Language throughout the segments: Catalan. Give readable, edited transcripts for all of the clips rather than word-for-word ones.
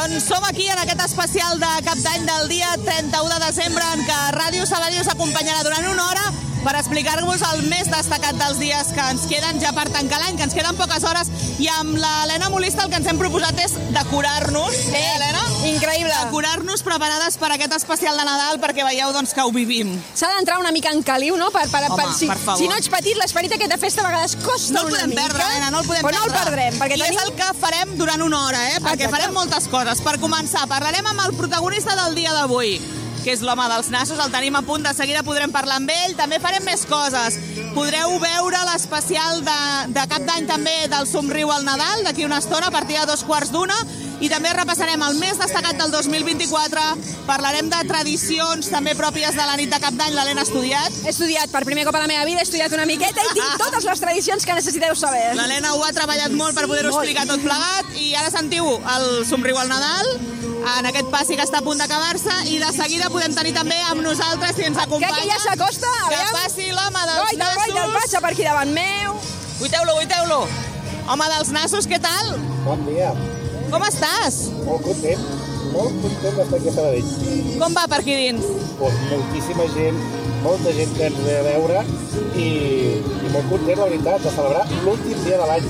Doncs som aquí en aquest especial de Cap d'Any del dia 31 de desembre en què Ràdio Sabadell us acompanyarà durant una hora per explicar-vos el més destacat dels dies que ens queden ja per tancar l'any, que ens queden poques hores, i amb l'Helena Molista el que ens hem proposat és decorar-nos. Helena? Increïble. Decorar-nos preparades per aquest especial de Nadal perquè veieu doncs, que ho vivim. S'ha d'entrar una mica en caliu, no? Home, per favor. Si no ets petit, l'esperit aquest de festa a vegades costa no una mica. No el podem perdre, Helena, no el podem perdre. Però no el perdrem. Perquè I és el que farem durant una hora, perquè farem moltes coses. Per començar, parlarem amb el protagonista del dia d'avui, que és l'home dels nassos, el tenim a punt, de seguida podrem parlar amb ell, també farem més coses. Podreu veure l'especial de Cap d'Any també del Somriu al Nadal, d'aquí una estona, a partir de 2:15, i també repassarem el més destacat del 2024, parlarem de tradicions també pròpies de la nit de Cap d'Any. L'Helena ha estudiat. He estudiat per primer cop a la meva vida, he estudiat una miqueta i tinc totes les tradicions que necessiteu saber. L'Helena ho ha treballat molt per poder-ho explicar tot plegat, i ara sentiu el Somriu al Nadal, en aquest passi que està a punt d'acabar-se, i de seguida podem tenir també amb nosaltres, si ens acompanya, que ja s'acosta, que passi l'home dels nassos. Goita, passa per aquí davant meu. Guiteu-lo. Home dels nassos, què tal? Bon dia. Com estàs? Molt content d'estar aquí a Sabadell. Com va per aquí dins? Pues moltíssima gent, molta gent que ens ve a veure i molt content, la veritat, de celebrar l'últim dia de l'any.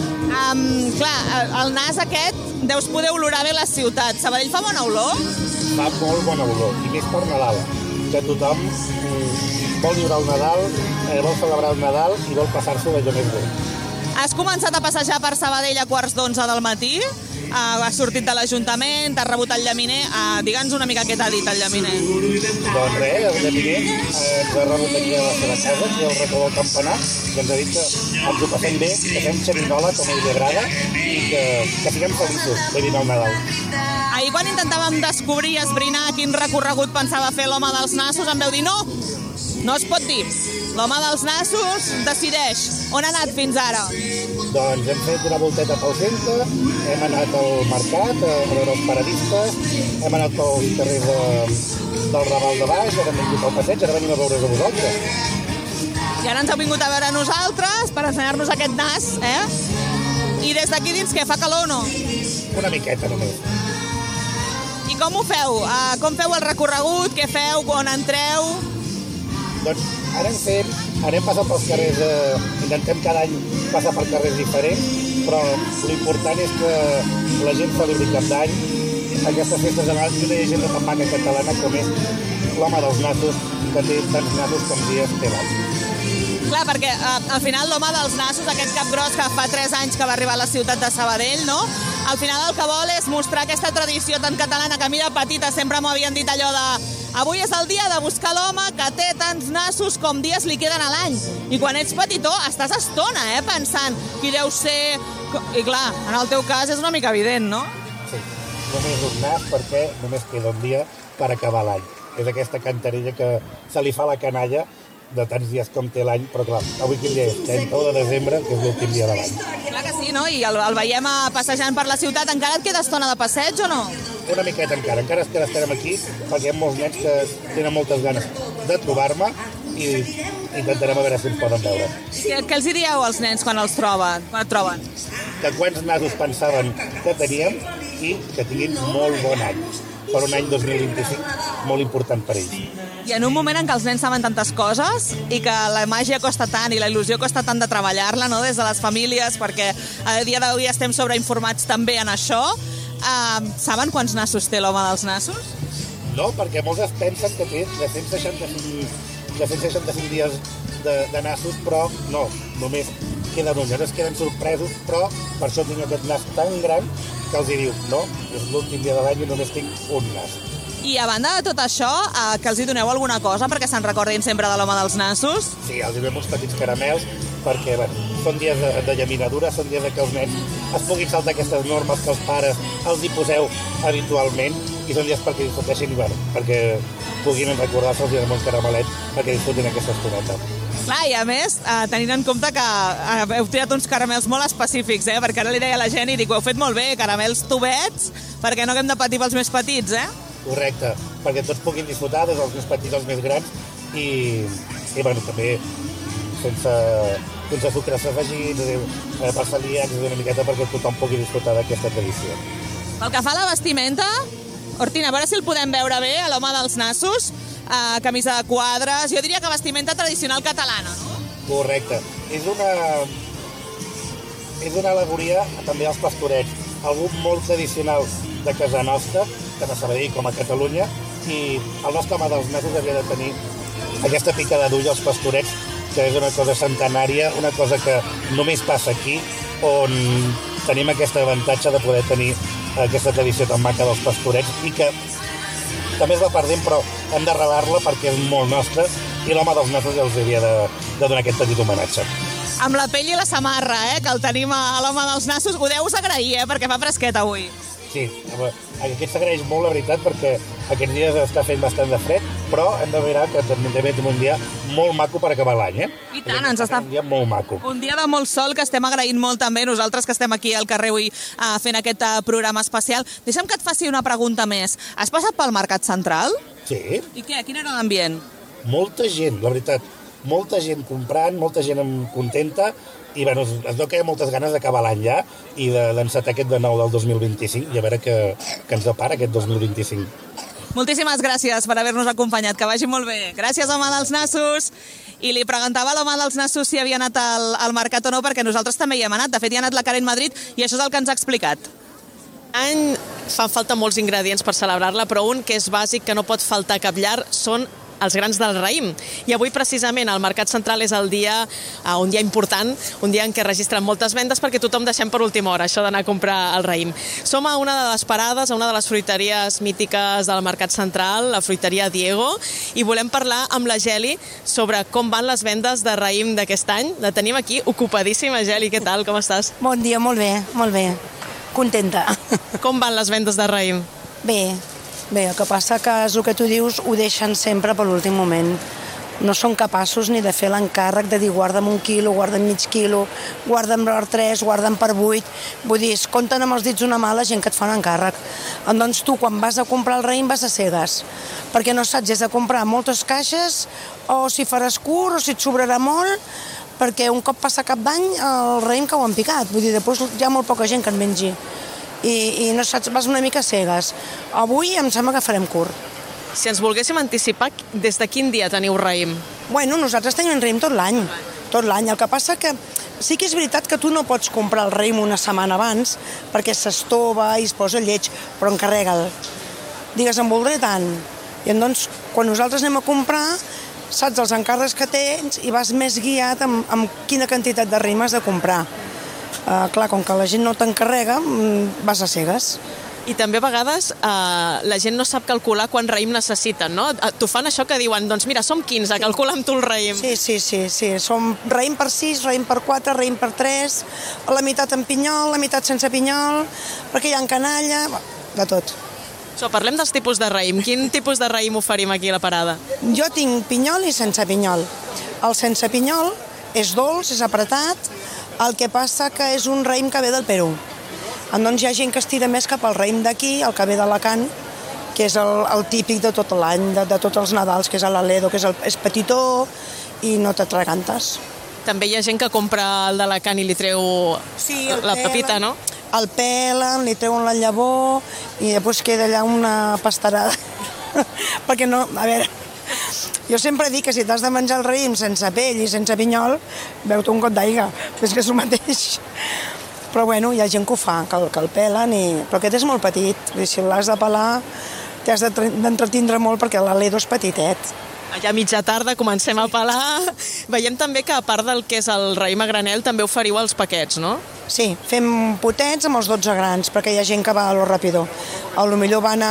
Clar, el nas aquest deus poder olorar bé la ciutat. Sabadell fa bona olor? Fa molt bona olor, i més per Nadal, que tothom vol viure el Nadal, vol celebrar el Nadal i vol passar-s'ho d'allò més bé. Has començat a passejar per Sabadell a 11:15 del matí? Has sortit de l'Ajuntament, t'has rebut el llaminer. Digue'ns una mica què t'ha dit el llaminer. Doncs res, el llaminer ens ha rebut aquí a la seva casa, aquí al racó del Campanar, que ens ha dit que ens ho passem bé, que fem xerinola com a ell li agrada i que siguem feliços vivint el Nadal. Ahir quan intentàvem descobrir i esbrinar quin recorregut pensava fer l'home dels nassos, em veu dir no es pot dir. L'home dels nassos decideix. On ha anat fins ara? Doncs hem fet una volteta pel centre, hem anat al mercat a veure els paradistes, hem anat pels carrers del Raval de Baix, ara hem vingut al passeig, ara venim a veure's a vosaltres. I ara ens heu vingut a veure a nosaltres per ensenyar-nos aquest nas, I des d'aquí dins, què, fa calor o no? Una miqueta només. I com ho feu? Com feu el recorregut? Què feu? On entreu? Doncs ara anem passant pels carrers, intentem cada any passar per carrers diferents, però l'important és que la gent celebri Cap d'Any, aquestes festes de Nadal, i una llegenda tan maca catalana com és l'home dels nassos, que té tants nassos com dies té l'any. Clar, perquè al final l'home dels nassos, aquest cap gros que fa 3 anys que va arribar a la ciutat de Sabadell, no? Al final el que vol és mostrar aquesta tradició tan catalana que a mi de petita sempre m'ho havien dit allò de avui és el dia de buscar l'home que té tants nassos com dies li queden a l'any. I quan ets petitó estàs estona, pensant qui deu ser... I clar, en el teu cas és una mica evident, no? Sí, només un nas perquè només queda un dia per acabar l'any. És aquesta cantarella que se li fa a la canalla de tants dies com té l'any, però clar, avui quin dia és? 31 de desembre, que és l'últim dia de l'any. Clar que sí, no? I el veiem passejant per la ciutat. Encara et queda estona de passeig o no? Una miqueta encara estarem aquí, perquè hi ha molts nens que tenen moltes ganes de trobar-me i intentarem a veure si ens poden veure. Què els dieu als nens quan et troben? Que quants nassos pensaven que teníem i que tinguin molt bon any. Per un any 2025 molt important per ells. I en un moment en què els nens saben tantes coses i que la màgia costa tant i la il·lusió costa tant de treballar-la, no?, des de les famílies, perquè a dia d'avui estem sobreinformats també en això, saben quants nassos té l'home dels nassos? No, perquè molts es pensen que té 365 dies de nassos, però no, només queden uns. Llavors queden sorpresos, però per això tinc aquest nas tan gran que els diu, no, és l'últim dia de l'any i només tinc un nas. I a banda de tot això, que els hi doneu alguna cosa perquè se'n recordin sempre de l'home dels nassos? Sí, els donem uns petits caramels perquè són dies de llaminadura, són dies que els nens es puguin saltar aquestes normes que els pares els hi poseu habitualment i són dies perquè disfruteixin, perquè puguin recordar-se els dies amb un caramelet perquè disfrutin aquesta estoneta. Clar, i a més, tenint en compte que heu triat uns caramels molt específics, perquè ara li deia a la gent i dic, ho heu fet molt bé, caramels tubets, perquè no haguem de patir pels més petits, Correcte, perquè tots puguin disfrutar, des dels més petits als més grans, i també sense sucres afegits, per celíacs, una miqueta perquè tothom pugui disfrutar d'aquesta tradició. Pel que fa a la vestimenta, Hortina, a veure si el podem veure bé, a l'home dels nassos, camisa de quadres, jo diria que vestimenta tradicional catalana, no? Correcte. És una alegoria també als pastorets, algú molt tradicional de casa nostra, tant a Sabadell com a Catalunya, i el nostre home dels nassos havia de tenir aquesta picada d'ull als pastorets, que és una cosa centenària, una cosa que només passa aquí, on tenim aquest avantatge de poder tenir aquesta tradició tan maca dels pastorets i que també es va perdent, però hem de relar-la perquè és molt nostra i l'home dels nassos els havia de donar aquest petit homenatge. Amb la pell i la samarra, que el tenim a l'home dels nassos, ho deus agrair, perquè fa fresquet avui. Sí, aquest s'agraeix molt, la veritat, perquè aquests dies està fent bastant de fred, però hem de mirar que també tenim un dia molt maco per acabar l'any, I tant, ens està... Un dia molt maco. Un dia de molt sol que estem agraint molt també, nosaltres que estem aquí al carrer avui fent aquest programa especial. Deixa'm que et faci una pregunta més. Has passat pel Mercat Central? Sí. I què? Quin era l'ambient? Molta gent, la veritat. Molta gent comprant, molta gent contenta, i bueno, es veu que hi ha moltes ganes d'acabar l'any ja i d'encetar aquest de nou del 2025 i a veure què ens depara aquest 2025. Moltíssimes gràcies per haver-nos acompanyat, que vagi molt bé. Gràcies, home dels nassos. I li preguntava a l'home dels nassos si havia anat al mercat o no, perquè nosaltres també hi hem anat. De fet, hi ha anat la Karen Madrid i això és el que ens ha explicat. Any fan falta molts ingredients per celebrar-la, però un que és bàsic, que no pot faltar a cap llar, són els grans del raïm. I avui, precisament, al Mercat Central és el dia, un dia important, un dia en què registren moltes vendes perquè tothom deixem per última hora això d'anar a comprar el raïm. Som a una de les parades, a una de les fruiteries mítiques del Mercat Central, la fruiteria Diego, i volem parlar amb la Geli sobre com van les vendes de raïm d'aquest any. La tenim aquí ocupadíssima. Geli, què tal? Com estàs? Bon dia, molt bé, molt bé. Contenta. Com van les vendes de raïm? Bé, el que passa que és el que tu dius, ho deixen sempre per l'últim moment. No són capaços ni de fer l'encàrrec de dir guarda'm 1 quilo, guarda'm mig quilo, guarda'm per 3, guarda'm per 8. Vull dir, es compten amb els dits una mà la gent que et fa un encàrrec. Doncs tu, quan vas a comprar el raïm, vas a cegues, perquè no saps si has de comprar moltes caixes o si faràs curt o si et sobrarà molt, perquè un cop passa cap d'any el raïm cau en picat. Vull dir, després hi ha molt poca gent que en mengi. I no saps, vas una mica cegues. Avui em sembla que farem curt. Si ens volguéssim anticipar, des de quin dia teniu raïm? Bueno, nosaltres tenim raïm tot l'any. Tot l'any. El que passa que sí que és veritat que tu no pots comprar el raïm una setmana abans perquè s'estova i es posa lleig, però encarrega'l. Digues, en voldré tant. I doncs, quan nosaltres anem a comprar, saps els encàrrecs que tens i vas més guiat amb quina quantitat de raïm has de comprar. Clar, com que la gent no t'encarrega, vas a cegues. I també a vegades la gent no sap calcular quant raïm necessiten, no? T'ho fan això que diuen, doncs mira, som 15, calcula amb tu el raïm. Sí. Som raïm per 6, raïm per 4, raïm per 3, la meitat amb pinyol, la meitat sense pinyol, perquè hi ha canalla, de tot. Parlem dels tipus de raïm. Quin tipus de raïm oferim aquí a la parada? Jo tinc pinyol i sense pinyol. El sense pinyol és dolç, és apretat, el que passa que és un raïm que ve del Perú. Doncs hi ha gent que es tira més cap al raïm d'aquí, el que ve d'Alacant, que és el típic de tot l'any, de tots els Nadals, que és l'Aledo, que és petitó i no t'atragantes. També hi ha gent que compra el d'Alacant i li treu la pepita, no? El pelen, li treuen la llavor i després queda allà una pastarada. Perquè no, a veure, jo sempre dic que si t'has de menjar el raïm sense pell i sense pinyol, beu-te un got d'aigua, és que és el mateix. Però bueno, hi ha gent que ho fa, que el pelen, però aquest és molt petit. Si l'has de pelar, t'has d'entretindre molt perquè l'Aledo és petitet. Allà a mitja tarda comencem a pelar. Veiem també que a part del que és el raïm a granel també oferiu els paquets, no? Sí, fem potets amb els 12 grans, perquè hi ha gent que va a lo ràpido. Potser van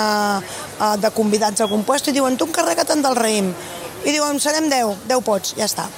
de convidats a algun lloc i diuen, tu encarrega-te'n del raïm. I diuen, serem 10 pots, ja està.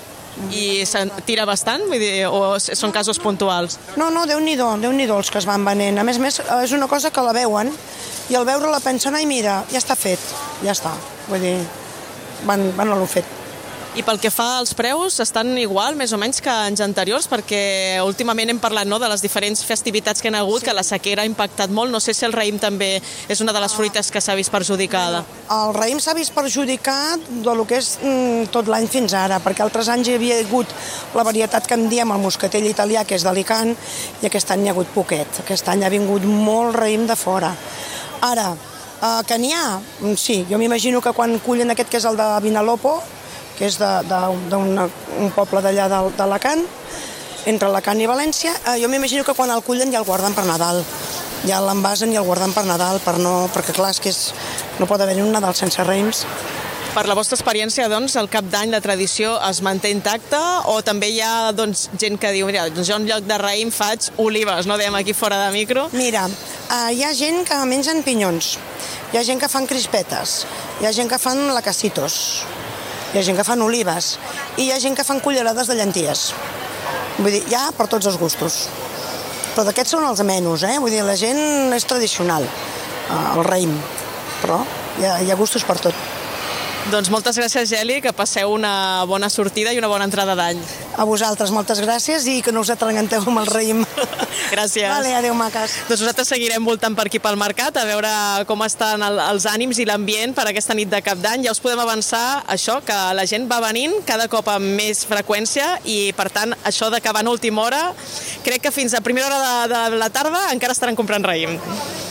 I se'n tira bastant? Vull dir, o són casos puntuals? No, Déu-n'hi-do els que es van venent. A més, és una cosa que la veuen i al veure-la pensen, ai, mira, ja està fet, ja està. Vull dir, van a lo fet. I pel que fa als preus, estan igual, més o menys, que anys anteriors, perquè últimament hem parlat de les diferents festivitats que hi ha hagut, que la sequera ha impactat molt. No sé si el raïm també és una de les fruites que s'ha vist perjudicada. El raïm s'ha vist perjudicat del que és tot l'any fins ara, perquè altres anys hi havia hagut la varietat que en diem el moscatell italià, que és d'Alicant, i aquest any hi ha hagut poquet. Aquest any ha vingut molt raïm de fora. Ara, que n'hi ha? Sí, jo m'imagino que quan cullen aquest, que és el de Vinalopó, que és d'un poble d'allà d'Alacant, entre Alacant i València, jo m'imagino que quan el cullen ja el guarden per Nadal. Ja l'envasen i el guarden per Nadal, perquè clar, és que no pot haver-hi un Nadal sense raïms. Per la vostra experiència, doncs, el Cap d'Any, la tradició es manté intacta o també hi ha gent que diu, mira, jo en lloc de raïm faig olives, no dèiem aquí fora de micro? Mira, hi ha gent que mengen pinyons, hi ha gent que fan crispetes, hi ha gent que fan lacacitos, hi ha gent que fan olives i hi ha gent que fan cullerades de llenties. Vull dir, hi ha per tots els gustos. Però d'aquests són els menys, Vull dir, la gent és tradicional, el raïm, però hi ha gustos per tot. Doncs moltes gràcies, Geli, que passeu una bona sortida i una bona entrada d'any. A vosaltres, moltes gràcies i que no us atraganteu amb el raïm. Gràcies. Vale, adéu, maques. Doncs nosaltres seguirem voltant per aquí pel mercat a veure com estan els ànims i l'ambient per aquesta nit de Cap d'Any. Ja us podem avançar això, que la gent va venint cada cop amb més freqüència i, per tant, això d'acabant a última hora, crec que fins a primera hora de la tarda encara estaran comprant raïm.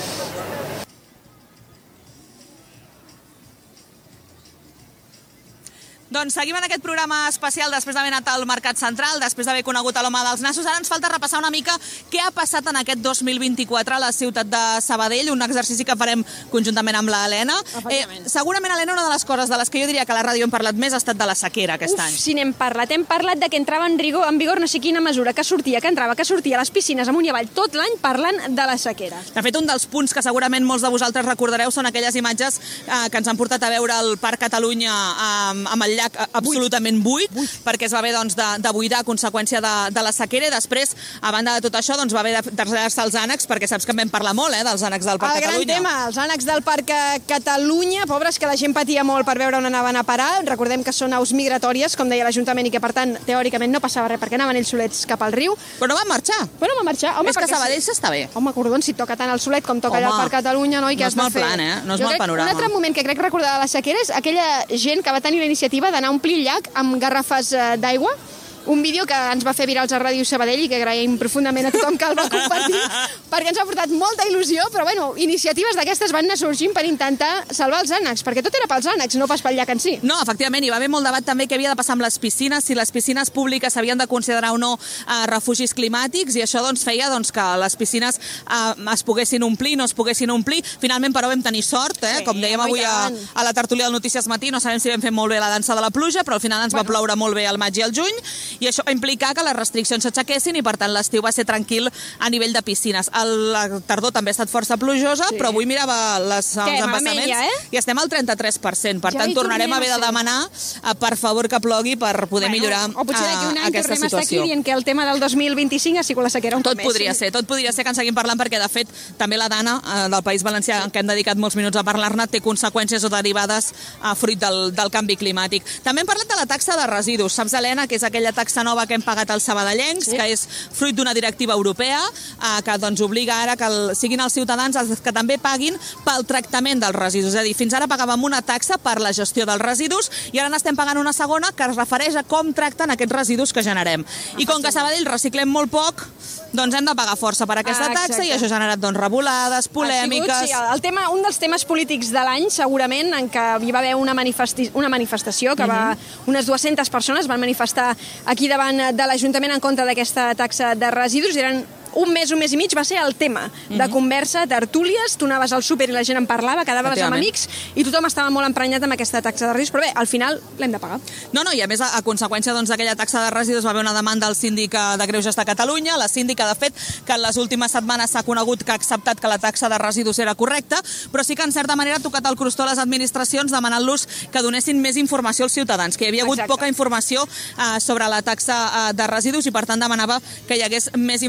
Doncs seguim en aquest programa especial després d'haver anat al Mercat Central, després d'haver conegut a l'home dels nassos. Ara ens falta repassar una mica què ha passat en aquest 2024 a la ciutat de Sabadell, un exercici que farem conjuntament amb l'Helena. Segurament, Helena, una de les coses de les que jo diria que a la ràdio hem parlat més ha estat de la sequera aquest any. Sí, n'hem parlat. Hem parlat de que entrava en vigor no sé quina mesura, que sortia, que entrava, que sortia a les piscines amunt i avall, tot l'any parlant de la sequera. De fet, un dels punts que segurament molts de vosaltres recordareu són aquelles imatges que ens han portat a veure el Parc Catalunya amb el llac absolutament buit, perquè es va haver de buidar a conseqüència de la sequera i després, a banda de tot això, va haver de traslladar-se als ànecs, perquè saps que en vam parlar molt, dels ànecs del Parc Catalunya. El gran tema, els ànecs del Parc Catalunya, pobres, que la gent patia molt per veure on anaven a parar. Recordem que són aus migratòries, com deia l'Ajuntament, i que per tant, teòricament, no passava res, perquè anaven ells solets cap al riu. Però no van marxar. Home, és que Sabadell s'està bé. Home, cordons, si toca tant el solet com toca allà al Parc Catalunya, no? I no és mal plan, no és mal panorama. Un altre moment que crec recordar de la sequera és aquella gent que va tenir la iniciativa d'anar a omplir el llac amb garrafes d'aigua. Un vídeo que ens va fer virals a Ràdio Sabadell i que agraïm profundament a tothom que el va compartir, perquè ens ha portat molta il·lusió, però bueno, iniciatives d'aquestes van anar sorgint per intentar salvar els ànecs, perquè tot era pels ànecs, no pas pel llac en si. No, efectivament, hi va haver molt debat també què havia de passar amb les piscines, si les piscines públiques s'havien de considerar o no refugis climàtics, i això feia que les piscines es poguessin omplir, no es poguessin omplir. Finalment, però, vam tenir sort, com dèiem avui a la tertúlia del Notícies Matí, no sabem si vam fer molt bé la dansa de la pluja, però al final ens va ploure molt bé al maig i al juny, i això va implicar que les restriccions s'aixequessin i, per tant, l'estiu va ser tranquil a nivell de piscines. La tardor també ha estat força plujosa, però avui mirava els embassaments i estem al 33%. Per tant, tornarem a haver de demanar, per favor, que plogui per poder millorar aquesta situació. O potser d'aquí un any tornem a estar aquí dient que el tema del 2025 ha sigut la sequera un cop més. Tot podria ser que en seguim parlant, perquè, de fet, també la Dana del País Valencià, que hem dedicat molts minuts a parlar-ne, té conseqüències o derivades fruit del canvi climàtic. També hem parlat de la taxa de residus. Saps, Helena, que és aquella taxa nova que hem pagat als sabadellencs, que és fruit d'una directiva europea, que obliga ara que siguin els ciutadans els que també paguin pel tractament dels residus. És a dir, fins ara pagàvem una taxa per la gestió dels residus i ara n'estem pagant una segona que es refereix a com tracten aquests residus que generem. I com que a Sabadell reciclem molt poc, hem de pagar força per aquesta taxa i això ha generat revolades, polèmiques... Un dels temes polítics de l'any, segurament, en què hi va haver una manifestació, que unes 200 persones van manifestar aquí davant de l'Ajuntament en contra d'aquesta taxa de residus. Eren un mes i mig, va ser el tema de conversa, tertúlies, tu anaves al súper i la gent en parlava, quedaves amb amics i tothom estava molt emprenyat amb aquesta taxa de residus, però bé, al final l'hem de pagar. No, i a més, a conseqüència d'aquella taxa de residus va haver una demanda al síndic de Greuges de Catalunya, la síndica, de fet, que en les últimes setmanes s'ha conegut que ha acceptat que la taxa de residus era correcta, però sí que en certa manera ha tocat el crostó a les administracions demanant-los que donessin més informació als ciutadans, que hi havia hagut poca informació sobre la taxa de residus i per tant demanava que hi hagués més informació.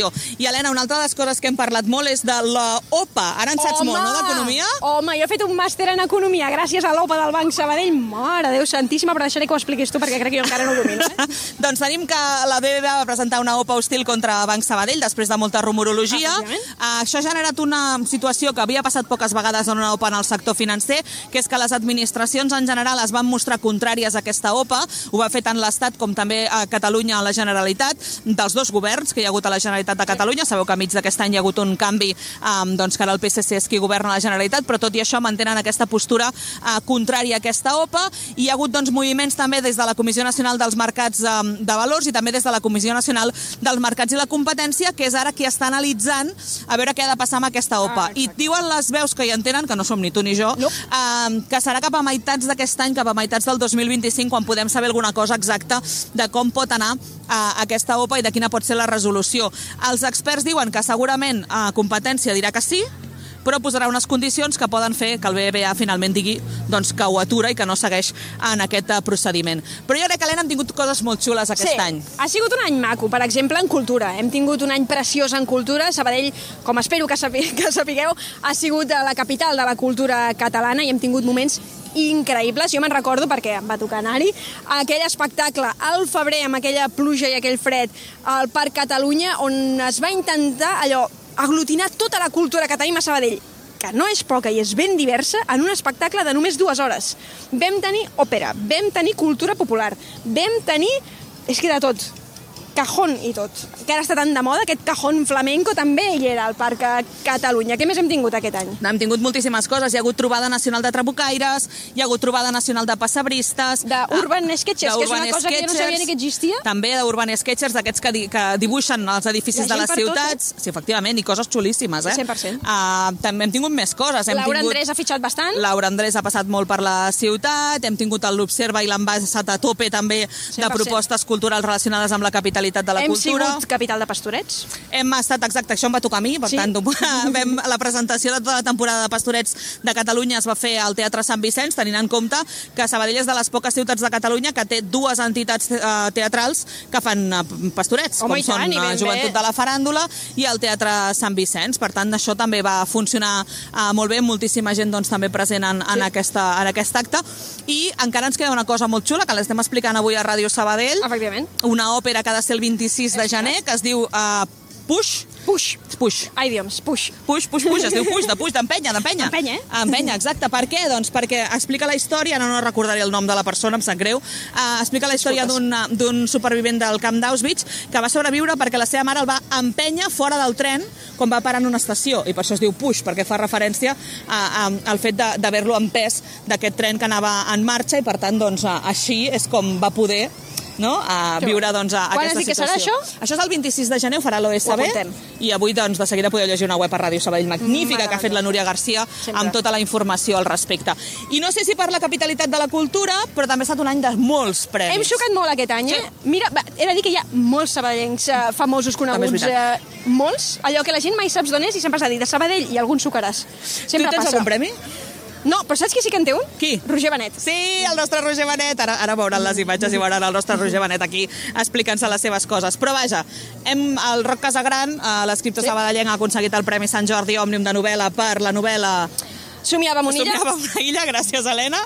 resolució. I, Helena, una altra de les coses que hem parlat molt és de l'OPA. Ara en saps molt, no, d'economia? Home, jo he fet un màster en economia gràcies a l'OPA del Banc Sabadell. Mare Déu santíssima, però deixaré que ho expliquis tu perquè crec que jo encara no ho domino. Doncs tenim que la BBVA va presentar una OPA hostil contra Banc Sabadell després de molta rumorologia. Això ha generat una situació que havia passat poques vegades en una OPA en el sector financer, que és que les administracions en general es van mostrar contràries a aquesta OPA. Ho va fer tant l'Estat com també a Catalunya, a la Generalitat, dels dos governs que hi ha hagut a la Generalitat de Catalunya. Sabeu que a mig d'aquest any hi ha hagut un canvi, doncs que ara el PSC és qui governa la Generalitat, però tot i això mantenen aquesta postura contrària a aquesta OPA. I hi ha hagut doncs, moviments també des de la Comissió Nacional dels Mercats de Valors i també des de la Comissió Nacional dels Mercats i la Competència, que és ara qui està analitzant a veure què ha de passar amb aquesta OPA. I diuen les veus que hi entenen, que no som ni tu ni jo, que serà cap a meitats d'aquest any, cap a meitats del 2025, quan podem saber alguna cosa exacta de com pot anar aquesta OPA i de quina pot ser la resolució. Els experts diuen que segurament Competència dirà que sí, però posarà unes condicions que poden fer que el BBVA finalment digui doncs, que ho atura i que no segueix en aquest procediment. Però jo crec que, Helena, hem tingut coses molt xules aquest any. Ha sigut un any maco, per exemple, en cultura. Hem tingut un any preciós en cultura. Sabadell, com espero que sapigueu, ha sigut la capital de la cultura catalana i hem tingut moments increïbles. Jo me'n recordo, perquè em va tocar anar-hi, aquell espectacle al febrer amb aquella pluja i aquell fred al Parc Catalunya, on es va intentar allò aglutinar tota la cultura que tenim a Sabadell, que no és poca i és ben diversa, en un espectacle de només 2 hores. Vam tenir òpera, vam tenir cultura popular, vam tenir... és que de tot. Cajón i tot. Que ara està tan de moda, aquest cajón flamenco també hi era al Parc Catalunya. Què més hem tingut aquest any? Hem tingut moltíssimes coses. Hi ha hagut trobada nacional de trabucaires, hi ha hagut trobada nacional de passebristes... D'Urban Sketchers, que és una cosa que jo no sabia ni que existia. També d'Urban Sketchers, d'aquests que dibuixen els edificis de les ciutats. Sí, efectivament, i coses xulíssimes, 100%. També hem tingut més coses. Laura Andrés ha fitxat bastant. Laura Andrés ha passat molt per la ciutat. Hem tingut l'Observa i l'Envasat a tope també de propostes culturals relacionades amb la capitalitat de la cultura. Hem sigut capital de Pastorets. Hem estat, exacte, això em va tocar a mi, per tant, la presentació de tota la temporada de Pastorets de Catalunya es va fer al Teatre Sant Vicenç, tenint en compte que Sabadell és de les poques ciutats de Catalunya que té 2 entitats teatrals que fan pastorets, com són Joventut de la Faràndula i el Teatre Sant Vicenç. Per tant, això també va funcionar molt bé, moltíssima gent doncs, també present en aquest acte. I encara ens queda una cosa molt xula, que l'estem explicant avui a Ràdio Sabadell. Efectivament. Una òpera que ha de ser el 26 de gener, que es diu Push. Ai, Dios, Push. Es diu Push, d'empenya. Empenya, Empenya, exacte. Per què? Doncs perquè explica la història, no recordaré el nom de la persona, em sap greu, explica la història d'un supervivent del camp d'Auschwitz que va sobreviure perquè la seva mare el va empènyer fora del tren quan va parar en una estació, i per això es diu Push, perquè fa referència al fet d'haver-lo empès d'aquest tren que anava en marxa, i per tant, doncs, així és com va poder viure doncs, aquesta situació. Quan has dit que serà això? Això és el 26 de gener, ho farà l'OSB, i avui doncs, de seguida podeu llegir una web a Ràdio Sabadell magnífica que ha fet la Núria Garcia amb tota la informació al respecte. I no sé si per la capitalitat de la cultura, però també ha estat un any de molts premis. Hem xocat molt aquest any, Mira, he de dir que hi ha molts sabadellencs famosos coneguts, molts, allò que la gent mai saps d'on és i sempre s'ha dit de Sabadell i algun sucaràs. Tu tens algun premi? No, però saps qui sí que en té un? Qui? Roger Benet. Sí, el nostre Roger Benet. Ara veuran les imatges i veuran el nostre Roger Benet aquí explicant-se les seves coses. Però vaja, el Roc Casagran, l'escriptor sabadellenc, ha aconseguit el Premi Sant Jordi Òmnium de novel·la per la novel·la Somiava una illa, gràcies, Helena.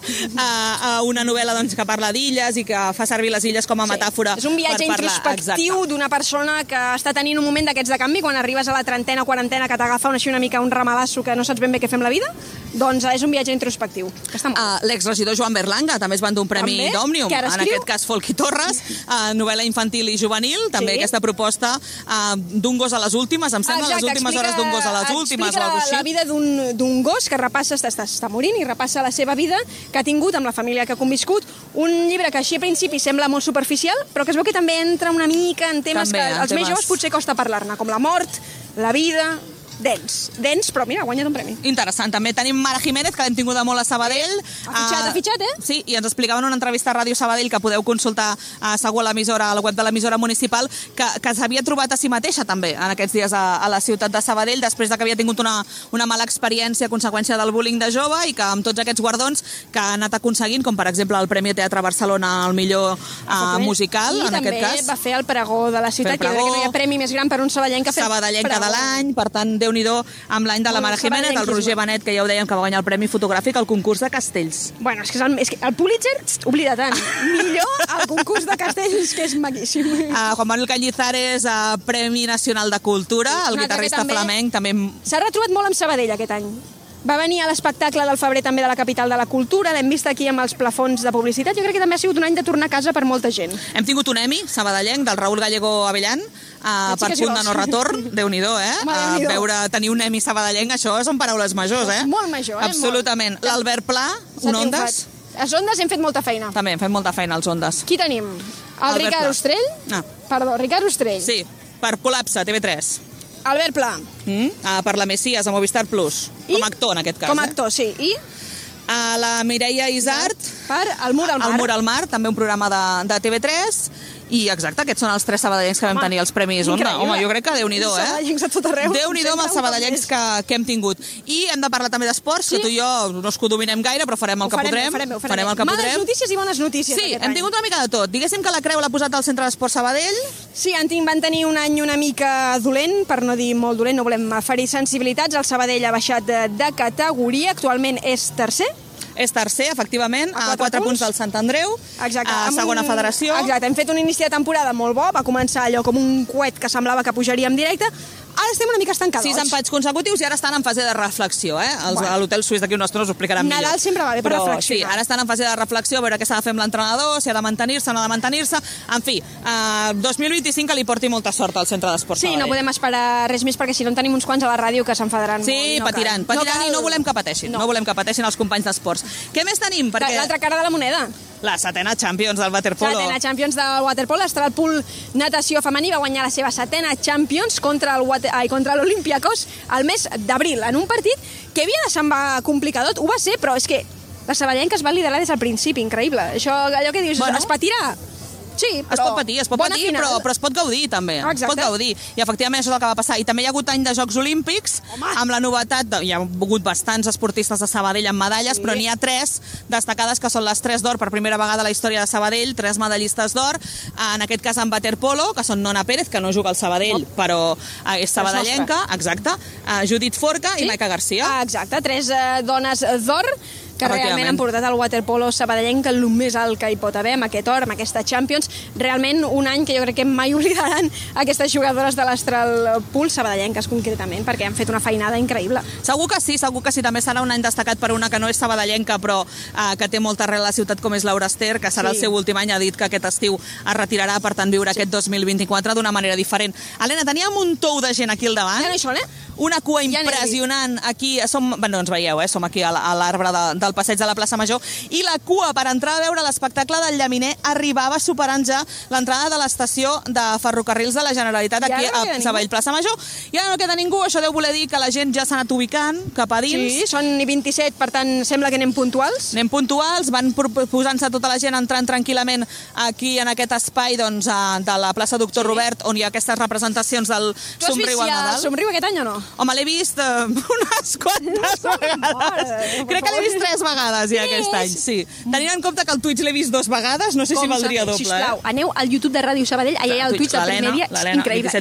Una novel·la doncs, que parla d'illes i que fa servir les illes com a metàfora. És un viatge introspectiu d'una persona que està tenint un moment d'aquests de canvi, quan arribes a la trentena o quarantena, que t'agafa una mica un ramalasso que no saps ben bé què fer amb la vida. Doncs és un viatge introspectiu. L'exregidor Joan Berlanga també es va endur un premi d'Òmnium, en aquest cas Folky Torres, novel·la infantil i juvenil, també aquesta proposta d'un gos a les últimes, em sembla, les últimes hores d'un gos a les últimes. Explica la vida d'un gos que repassa, està morint i repassa la seva vida que ha tingut amb la família que ha conviscut. Un llibre que així a principi sembla molt superficial, però que es veu que també entra una mica en temes que als més joves potser costa parlar-ne, com la mort, la vida, Dens, però mira, ha guanyat un premi. Interessant. També tenim Mara Jiménez, que l'hem tingut molt a Sabadell. Ha fitxat, eh? Sí, i ens explicava en una entrevista a Ràdio Sabadell, que podeu consultar segur a la web de l'emissora municipal, que s'havia trobat a si mateixa també en aquests dies a la ciutat de Sabadell, després de que havia tingut una mala experiència a conseqüència del bullying de jove, i que amb tots aquests guardons que ha anat aconseguint, com per exemple el Premi Teatre Barcelona al millor musical, en aquest cas. I també va fer el pregó de la ciutat, que jo crec que no hi ha premi més gran per un sabadellenc que ha fet Sabadellenca de l'any, per tant, Déu-n'hi-do amb l'any de la Mara Jiménez, el Roger Benet, que ja ho dèiem que va guanyar el Premi Fotogràfic al concurs de castells. Bueno, és que el Pulitzer, oblida tant, millor el concurs de castells, que és maquíssim. Juan Manuel Cañizares, Premi Nacional de Cultura, el guitarrista flamenc, també... S'ha retrobat molt amb Sabadell aquest any. Va venir a l'espectacle del febrer també de la capital de la cultura, l'hem vist aquí amb els plafons de publicitat. Jo crec que també ha sigut un any de tornar a casa per molta gent. Hem tingut un Emmy sabadellenc del Raúl Gallego Avellan, per punt de no retorn. Déu-n'hi-do, tenir un Emmy sabadellenc, això són paraules majors, eh? Molt major, Absolutament. L'Albert Pla, un Ondes. Els Ondes hem fet molta feina. També hem fet molta feina, els Ondes. Qui tenim? El Ricard Ostrell? Perdó, Ricard Ostrell. Sí, per Col·lapse, TV3. Albert Pla. Per la Messias, a Movistar Plus. Com a actor, en aquest cas. Com a actor, sí. I? La Mireia Isart. Per El Mur al Mar. El Mur al Mar, també un programa de TV3. I exacte, aquests són els 3 sabadellencs que vam tenir els Premis Onda. Home, jo crec que Déu-n'hi-do, eh? Sabadellencs a tot arreu. Déu-n'hi-do amb els sabadellencs que hem tingut. I hem de parlar també d'esports, que tu i jo no es que ho dominem gaire, però farem el que podrem. Farem el que podrem. Males notícies i bones notícies. Sí, hem tingut una mica de tot. Diguéssim que la Creu l'ha posat al Centre d'Esports Sabadell. Sí, van tenir un any una mica dolent, per no dir molt dolent, no volem ferir sensibilitats. El Sabadell ha baixat de categoria, actualment és tercer. És tercer, efectivament, a 4 punts del Sant Andreu, a segona federació. Exacte, hem fet un inici de temporada molt bo, va començar allò com un coet que semblava que pujaríem directe. Ara estem una mica estancats. 6 empats consecutius i ara estan en fase de reflexió, eh? A l'hotel suís d'aquí un nostre us ho explicaran millor. Nadal sempre va bé per reflexionar. Sí, ara estan en fase de reflexió, a veure què s'ha de fer amb l'entrenador, si ha de mantenir-se o no ha de mantenir-se. En fi, 2025 que li porti molta sort al Centre d'Esports Sabadell. Sí, no podem esperar res més perquè si no en tenim uns quants a la ràdio que s'enfadaran molt. Sí, patiran i no volem que pateixin. No volem que pateixin els companys d'esports. Què més tenim? L'altra cara de la moneda. La setena Champions del waterpolo. Setena Champions del waterpolo. Estarà el pool natació femení, va guanyar la seva setena Champions contra l'Olympiacos al mes d'abril, en un partit que havia de semblar complicadot. Ho va ser, però és que la sabadellenca es va liderar des del principi, increïble. Això, allò que dius, es patirà. Sí, però... Es pot patir, però es pot gaudir, també. Exacte. Es pot gaudir. I, efectivament, això és el que va passar. I també hi ha hagut any de Jocs Olímpics, amb la novetat... Hi ha hagut bastants esportistes de Sabadell amb medalles, però n'hi ha 3 destacades, que són les 3 d'or per primera vegada a la història de Sabadell, 3 medallistes d'or, en aquest cas en waterpolo, que són Nona Pérez, que no juga al Sabadell, però és sabadellenca, exacte, Judit Forca i Maica Garcia. Exacte, 3 dones d'or, que realment han portat el waterpolo sabadellenc el més alt que hi pot haver, amb aquest or, amb aquesta Champions. Realment un any que jo crec que mai oblidaran aquestes jugadores de l'Astral Pool sabadellenques concretament, perquè han fet una feinada increïble. Segur que sí. També serà un any destacat per una que no és sabadellenca, però que té molta arrel a la ciutat, com és Laura Ester, que serà el seu últim any. Ha dit que aquest estiu es retirarà, per tant viure aquest 2024 d'una manera diferent. Helena, teníem un tou de gent aquí al davant. Ja no hi són, Una cua impressionant. Aquí no ens veieu, som aquí a l'arbre del passeig de la plaça Major, i la cua per entrar a veure l'espectacle del Llaminer arribava superant ja l'entrada de l'estació de ferrocarrils de la Generalitat aquí a Sabadell Plaça Major. I ara no queda ningú, això deu voler dir que la gent ja s'ha anat ubicant cap a dins. Sí, són 27, per tant sembla que anem puntuals. Anem puntuals, van posant-se tota la gent entrant tranquil·lament aquí en aquest espai de la plaça Doctor Robert, on hi ha aquestes representacions del Somriu al Nadal. Tu has vist el Somriu aquest any o no? Home, l'he vist unes quantes vegades. Crec que l'he vist 3 vegades ja aquest any, sí. Tenint en compte que el Twitch l'he vist 2 vegades, no sé si valdria doble. Sisplau, aneu al YouTube de Ràdio Sabadell, allà hi ha el Twitch del primer dia, increïble.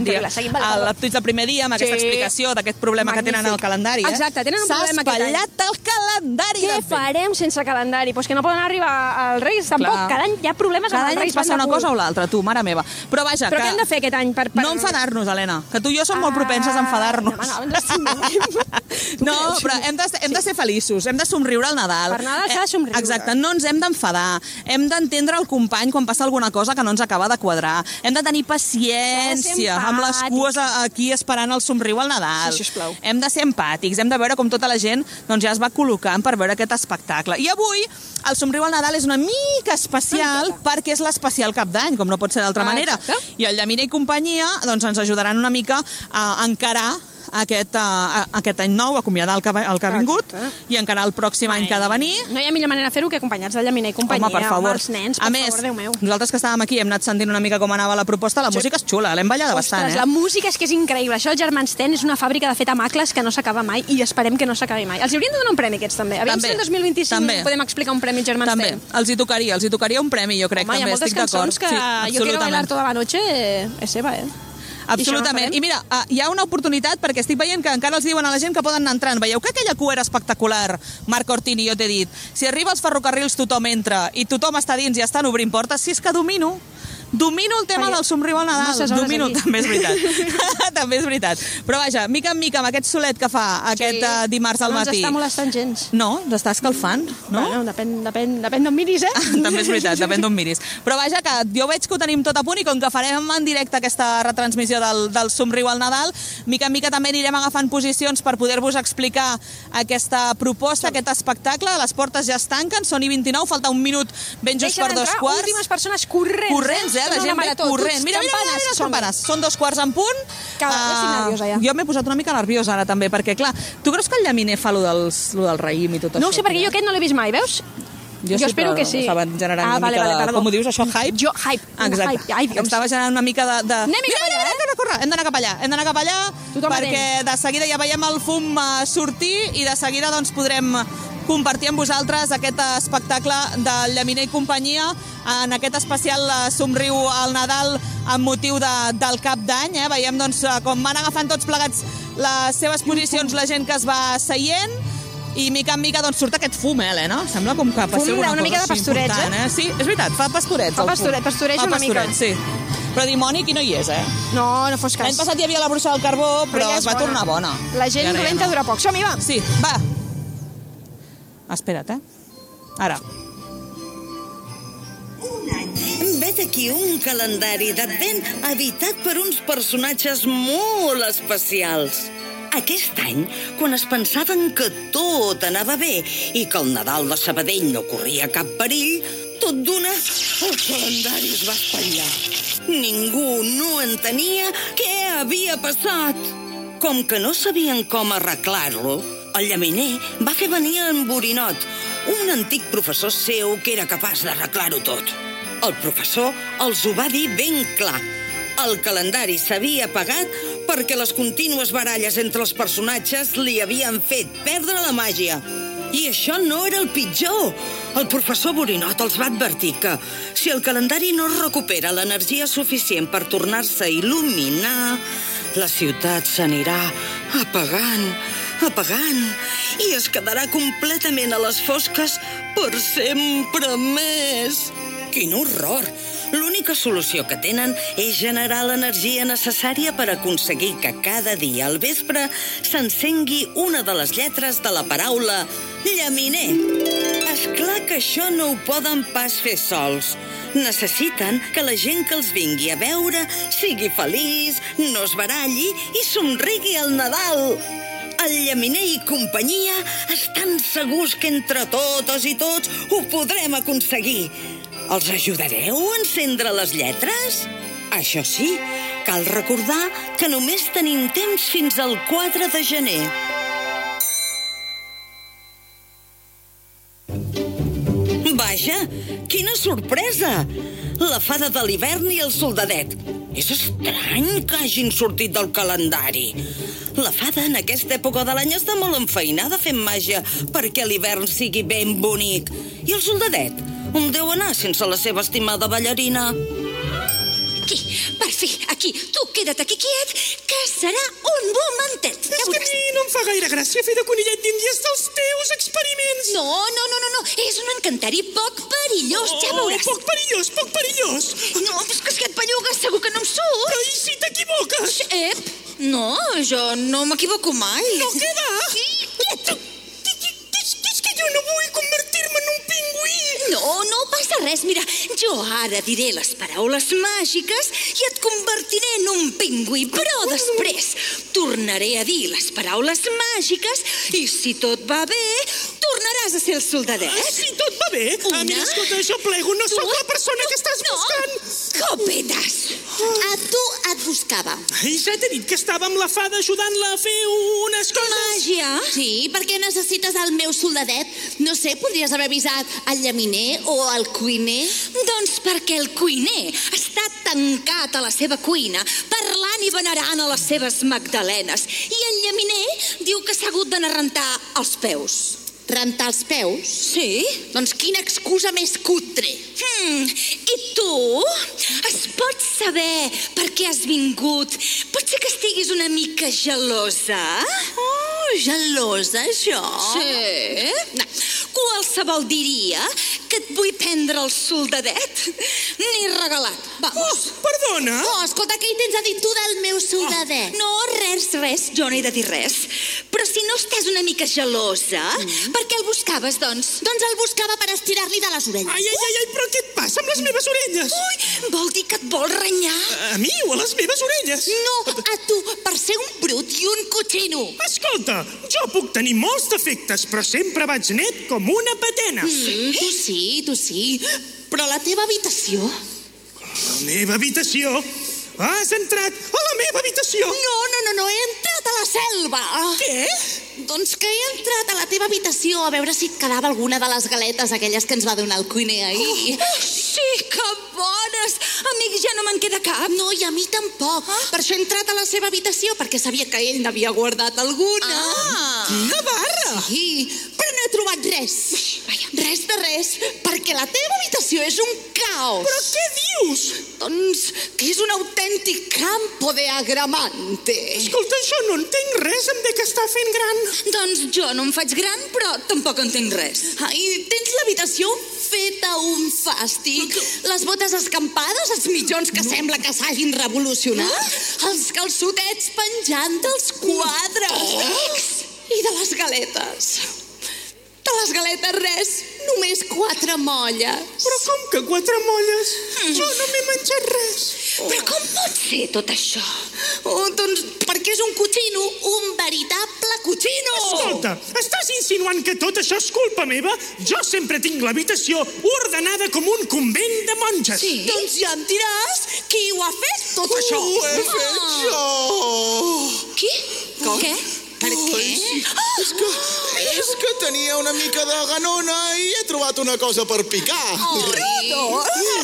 El Twitch del primer dia, amb aquesta explicació d'aquest problema que tenen al calendari. Exacte, tenen un problema aquest any. S'ha espatllat el calendari. Què farem sense calendari? Doncs que no poden arribar als Reis, tampoc. Cada any hi ha problemes amb els Reis. Cada any passa una cosa o l'altra, tu, mare meva. Però vaja, què hem de fer aquest any? No enfadar-nos, Helena, que tu i jo som molt propenses a enfadar-nos. No, però hem de ser feliços, hem de somriure al Nadal. Per Nadal s'ha de somriure. Exacte, no ens hem d'enfadar, hem d'entendre el company quan passa alguna cosa que no ens acaba de quadrar, hem de tenir paciència amb les cues aquí esperant el somriu al Nadal. Sí, sisplau. Hem de ser empàtics, hem de veure com tota la gent ja es va col·locant per veure aquest espectacle. I avui el somriu al Nadal és una mica especial perquè és l'especial cap d'any, com no pot ser d'altra manera. I el Llaminer i companyia ens ajudaran una mica a encarar aquest any nou, acomiadar el que ha vingut i encarar el pròxim any que ha de venir. No hi ha millor manera de fer-ho que acompanyats de Llaminer i companyia. Home, per favor. Els nens, per favor, Déu meu. Nosaltres que estàvem aquí hem anat sentint una mica com anava la proposta, la música és xula, l'hem ballada bastant, La música és que és increïble. Això, el Germans Ten és una fàbrica de fet amacles que no s'acaba mai i esperem que no s'acabi mai. Els haurien de donar un premi aquests també. Aviam si el 2025 podem explicar un premi Germans Ten. També, els hi tocaria un premi, jo crec, també, estic d'acord. Home, hi ha moltes cançons que Jo quiero bailar toda la noche és seva, Absolutament. I mira, hi ha una oportunitat perquè estic veient que encara els diuen a la gent que poden anar entrant. Veieu que aquella cua era espectacular, Marc Ortini, jo t'he dit. Si arriba als ferrocarrils tothom entra i tothom està dins i estan obrint portes, si és que domino el tema del somriu al Nadal. Domino, també és veritat. També és veritat. Però vaja, mica en mica, amb aquest solet que fa aquest dimarts al matí... No ens està molestant gens. No, t'està escalfant, no? Bueno, depèn d'on miris, També és veritat, depèn d'on miris. Però vaja, que jo veig que ho tenim tot a punt i com que farem en directe aquesta retransmissió del somriu al Nadal, mica en mica també anirem agafant posicions per poder-vos explicar aquesta proposta, aquest espectacle. Les portes ja es tanquen, són i 29, falta un minut ben just per 2 quarts. Últimes persones corrents, la gent ve corrent. Mira les campanes. Són 2 quarts en punt. Estic nerviosa, ja. Jo m'he posat una mica nerviosa ara també, perquè clar, tu creus que el Llaminer fa lo del raïm i tot això? No ho sé, perquè jo aquest no l'he vist mai, veus? Jo espero que sí. Estava generant una mica de... Com ho dius, això? Hype? Hype. Exacte. Estava generant una mica de... Anem cap allà, Hem d'anar cap allà, perquè de seguida ja veiem el fum sortir i de seguida doncs podrem compartir amb vosaltres aquest espectacle del Llaminer i companyia en aquest especial somriu al Nadal amb motiu del cap d'any. Veiem doncs com van agafant tots plegats les seves posicions la gent que es va seient i mica en mica doncs surt aquest fum, Helena? Sembla com que passi alguna cosa mica de pastoreig, Sí, és veritat, fa pastoreig. Fa pastoreig una mica. Sí. Però dimoni qui no hi és, No fos cas. L'any passat hi havia la bruixa del carbó, però es va tornar bona. La gent dolenta dura poc. Som-hi, va. Sí, va. Espera't, Ara. Ve d'aquí un calendari d'advent habitat per uns personatges molt especials. Aquest any, quan es pensaven que tot anava bé i que el Nadal de Sabadell no corria cap perill, tot d'una, el calendari es va espatllar. Ningú no entenia què havia passat. Com que no sabien com arreglar-lo, el Llaminer va fer venir en Borinot, un antic professor seu que era capaç d'arreglar-ho tot. El professor els ho va dir ben clar. El calendari s'havia apagat perquè les contínues baralles entre els personatges li havien fet perdre la màgia. I això no era el pitjor. El professor Borinot els va advertir que si el calendari no recupera l'energia suficient per tornar-se a il·luminar, la ciutat s'anirà apagant i es quedarà completament a les fosques per sempre més. Quin horror! L'única solució que tenen és generar l'energia necessària per aconseguir que cada dia al vespre s'encengui una de les lletres de la paraula Llaminer. És clar que això no ho poden pas fer sols. Necessiten que la gent que els vingui a veure sigui feliç, no es baralli i somrigui al Nadal. El Llaminer i companyia estan segurs que entre totes i tots ho podrem aconseguir. Els ajudareu a encendre les lletres? Això sí, cal recordar que només tenim temps fins al 4 de gener. Vaja, quina sorpresa! La fada de l'hivern i el soldadet. És estrany que hagin sortit del calendari. La fada en aquesta època de l'any està molt enfeinada fent màgia perquè l'hivern sigui ben bonic. I el soldadet? On deu anar sense la seva estimada ballarina? Aquí, per fi, aquí. Tu queda't aquí quiet, que serà un momentet. És que a mi no em fa gaire gràcia fer de conillet d'índies dels teus experiments. No. És un encanteri poc perillós, ja veuràs. Poc perillós. No, però és que si et bellugues segur que no em surt. Però i si t'equivoques? No, jo no m'equivoco mai. No, què va? És que jo no vull convertir-me en un pingüí. No passa res. Mira, jo ara diré les paraules màgiques i et convertiré en un pingüí, però després tornaré a dir les paraules màgiques i si tot va bé, tornaré tornaràs a ser el soldadet? Sí, tot va bé. Mira, escolta, jo plego, no sóc la persona que estàs buscant. Copetes! A tu et buscava. Ja t'he dit que estava amb la fada ajudant-la a fer unes coses. Màgia? Sí, per què necessites el meu soldadet? No sé, podries haver avisat el llaminer o el cuiner? Doncs perquè el cuiner està tancat a la seva cuina, parlant i venerant a les seves magdalenes. I el llaminer diu que s'ha hagut d'anar a rentar els peus. Rentar els peus? Sí? Doncs quina excusa més cutre. I tu? Es pot saber per què has vingut? Pot ser que estiguis una mica gelosa? Oh, gelosa, això? Sí? Qualsevol diria que et vull prendre el soldadet. Ni regalat. Vamos. Perdona. Oh, escolta, què hi tens a dir tu del meu soldadet? No, res, jo no he de dir res. Però si no estàs una mica gelosa, per què el buscaves, doncs? Doncs el buscava per estirar-li de les orelles. Ai, però què et passa amb les meves orelles? Ui, vol dir que et vol renyar? A mi o a les meves orelles? No, a tu, per ser un brut i un cotxino. Escolta, jo puc tenir molts defectes, però sempre vaig net com una patena. Tu sí. Però la teva habitació... La meva habitació? Has entrat a la meva habitació? No, he entrat a la selva. Què? Doncs que he entrat a la teva habitació a veure si et quedava alguna de les galetes aquelles que ens va donar el cuiner ahir. Sí, que bones! Amic, ja no me'n queda cap. No, i a mi tampoc. Per això he entrat a la seva habitació, perquè sabia que ell n'havia guardat alguna. Quina barra! Sí, però no he trobat res. Res de res, perquè la teva habitació és un caos. Però què dius? Doncs que és un autèntic campo de agramante. Escolta, jo no entenc res, em dec estar fent gran. Doncs jo no em faig gran, però tampoc entenc res. Ai, tens l'habitació feta un fàstic. Les botes escampades, els mitjons que sembla que s'hagin revolucionat, els calçotets penjant dels quadres. I de les galetes. De les galetes res, només 4 molles. Però com que 4 molles? Jo no m'he menjat res. Però com pot ser tot això? Doncs perquè és un cotxino, un veritable cotxino. Escolta, estàs insinuant que tot això és culpa meva? Jo sempre tinc l'habitació ordenada com un convent de monges. Sí? Doncs ja em diràs qui ho ha fet tot això. Ho he fet jo! Qui? Què? Per què? És que tenia una mica de ganona i he trobat una cosa per picar. Rodolf!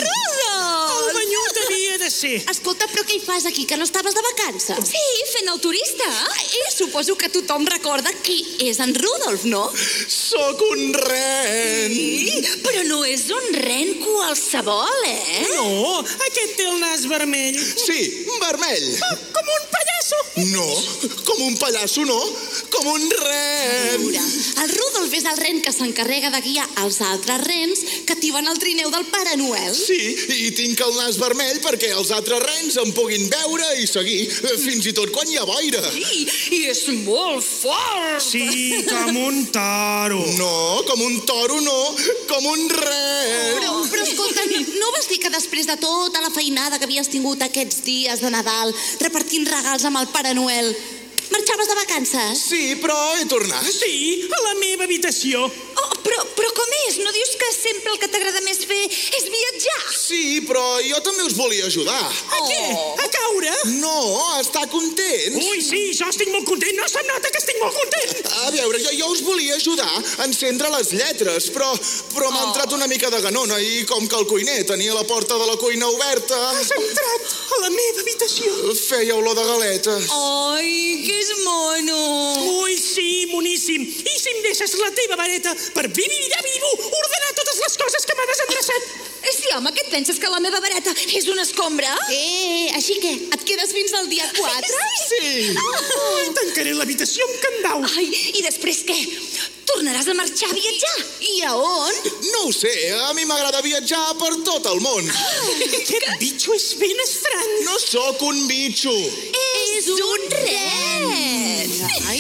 El banyut havia de ser. Escolta, però què hi fas aquí, que no estaves de vacances? Sí, fent el turista. Suposo que tothom recorda qui és en Rudolf, no? Sóc un ren. Sí, però no és un ren qualsevol, No, aquest té el nas vermell. Sí, vermell. Com un pallasso. No, com un pallasso no, com un ren. El Rudolf és el ren que s'encarrega de guiar els altres rens que tiben el trineu del Pare Noel. Sí, i tinc el nas vermell perquè els altres rens em puguin veure i seguir, fins i tot quan hi ha boira. I és molt fort. Sí, com un toro. No, com un toro no, com un ren. Però escolta, no vas dir que després de tota la feinada que havies tingut aquests dies de Nadal, repartint regals amb el Pare Noel, marxaves de vacances? Sí, però he tornat. Sí, a la meva habitació. Però com és? No dius que sempre el que t'agrada més fer és viatjar? Sí, però jo també us volia ajudar. A què? A caure? No, a estar contents. Ui, sí, jo estic molt content. No se'm nota que estic molt content. A veure, jo us volia ajudar a encendre les lletres, però m'ha entrat una mica de ganona i com que el cuiner tenia la porta de la cuina oberta... Has entrat a la meva habitació. Feia olor de galetes. Ai, que és mono. Ui, sí, moníssim. I si em deixes la teva vareta per ordenar totes les coses que m'ha desendreçat? Sí, home, què et penses, que la meva vareta és una escombra? Així que et quedes fins al dia 4? Sí. Tancaré l'habitació amb candau. Ai, i després què? Tornaràs a marxar a viatjar? I a on? No ho sé, a mi m'agrada viatjar per tot el món. Aquest bitxo és ben estrany. No sóc un bitxo. És un ren. Ai...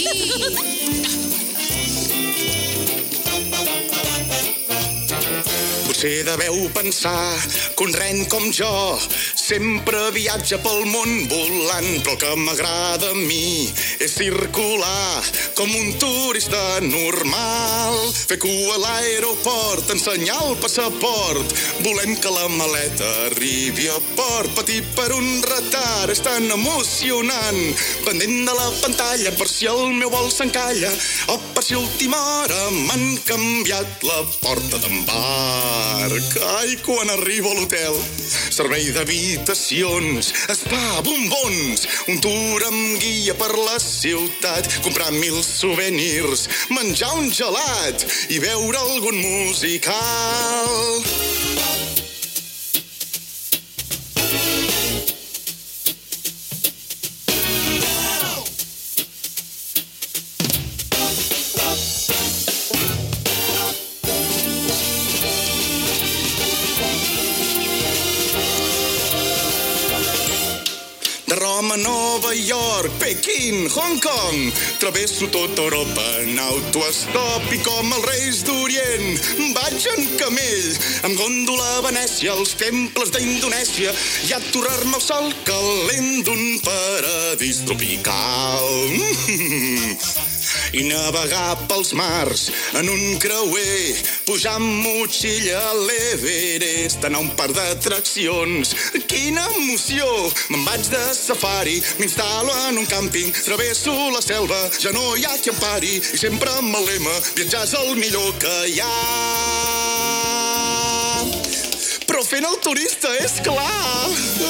Potser deveu pensar que un ren com jo sempre viatja pel món volant, però el que m'agrada a mi és circular com un turista normal, fer cua a l'aeroport, ensenyar el passaport. Volem que la maleta arribi a port, patir per un retard és tan emocionant. Pendent de la pantalla per si el meu vol s'encalla, o per si a última hora m'han canviat la porta d'embarc. Ai, quan arribo a l'hotel, servei d'habitacions, spa, bombons, un tour amb guia per la ciutat, comprar 1000 souvenirs, menjar un gelat i veure algun musical. Roma, Nova York, Pequín, Hong Kong. Travesso tota Europa en autoestop i com els Reis d'Orient vaig en camell, amb gòndola a Venècia, els temples d'Indonèsia i aturrar-me al sol calent d'un paradís tropical. I navegar pels mars en un creuer, pujar amb motxilla a l'Everest, anar a un parc d'atraccions. Quina emoció! Me'n vaig de safari, m'instal·lo en un càmping, travesso la selva, ja no hi ha qui em pari, i sempre amb el lema, viatjar és el millor que hi ha. Però fent el turista, és clar!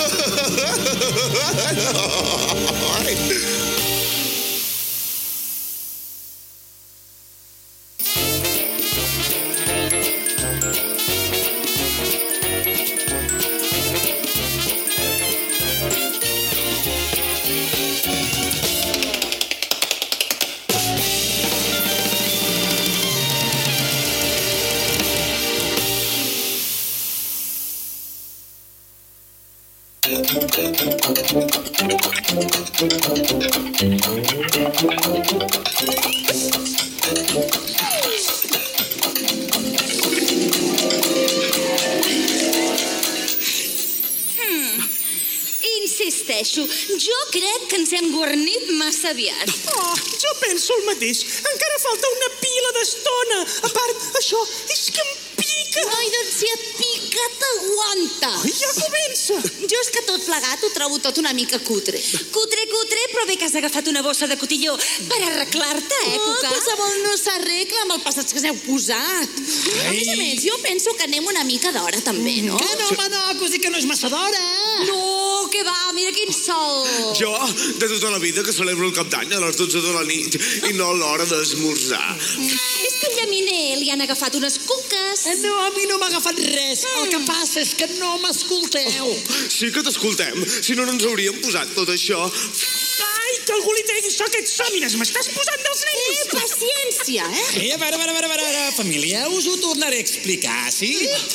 Insisteixo, jo crec que ens hem guarnit massa aviat. Oh, jo penso el mateix. Encara falta una pila d'estona. A part, això és que em pica. Ai, doncs si et pica, t'aguanta. Ja comença. Jo és que tot plegat ho trobo tot una mica cutre. Cutre, però bé que has agafat una bossa de cotilló per arreglar-te, Cuca? Qualsevol no s'arregla amb el passat que s'heu posat. A més, jo penso que anem una mica d'hora també, no? Que no, home, no, cosí que no és massa d'hora. No, que va, mira quin sol. Jo, de tota la vida, que celebro el cap d'any a les 12 de la nit i no a l'hora d'esmorzar. És que al llaminer li han agafat unes cuques. No, a mi no m'ha agafat res. El que passa és que no m'escolteu. Sí que t'escoltem, si no, no ens hauríem posat tot això. Ai, que algú li tregui això a aquest sòmines. M'estàs posant dels nervis. Paciència, A veure, família, us ho tornaré a explicar, sí?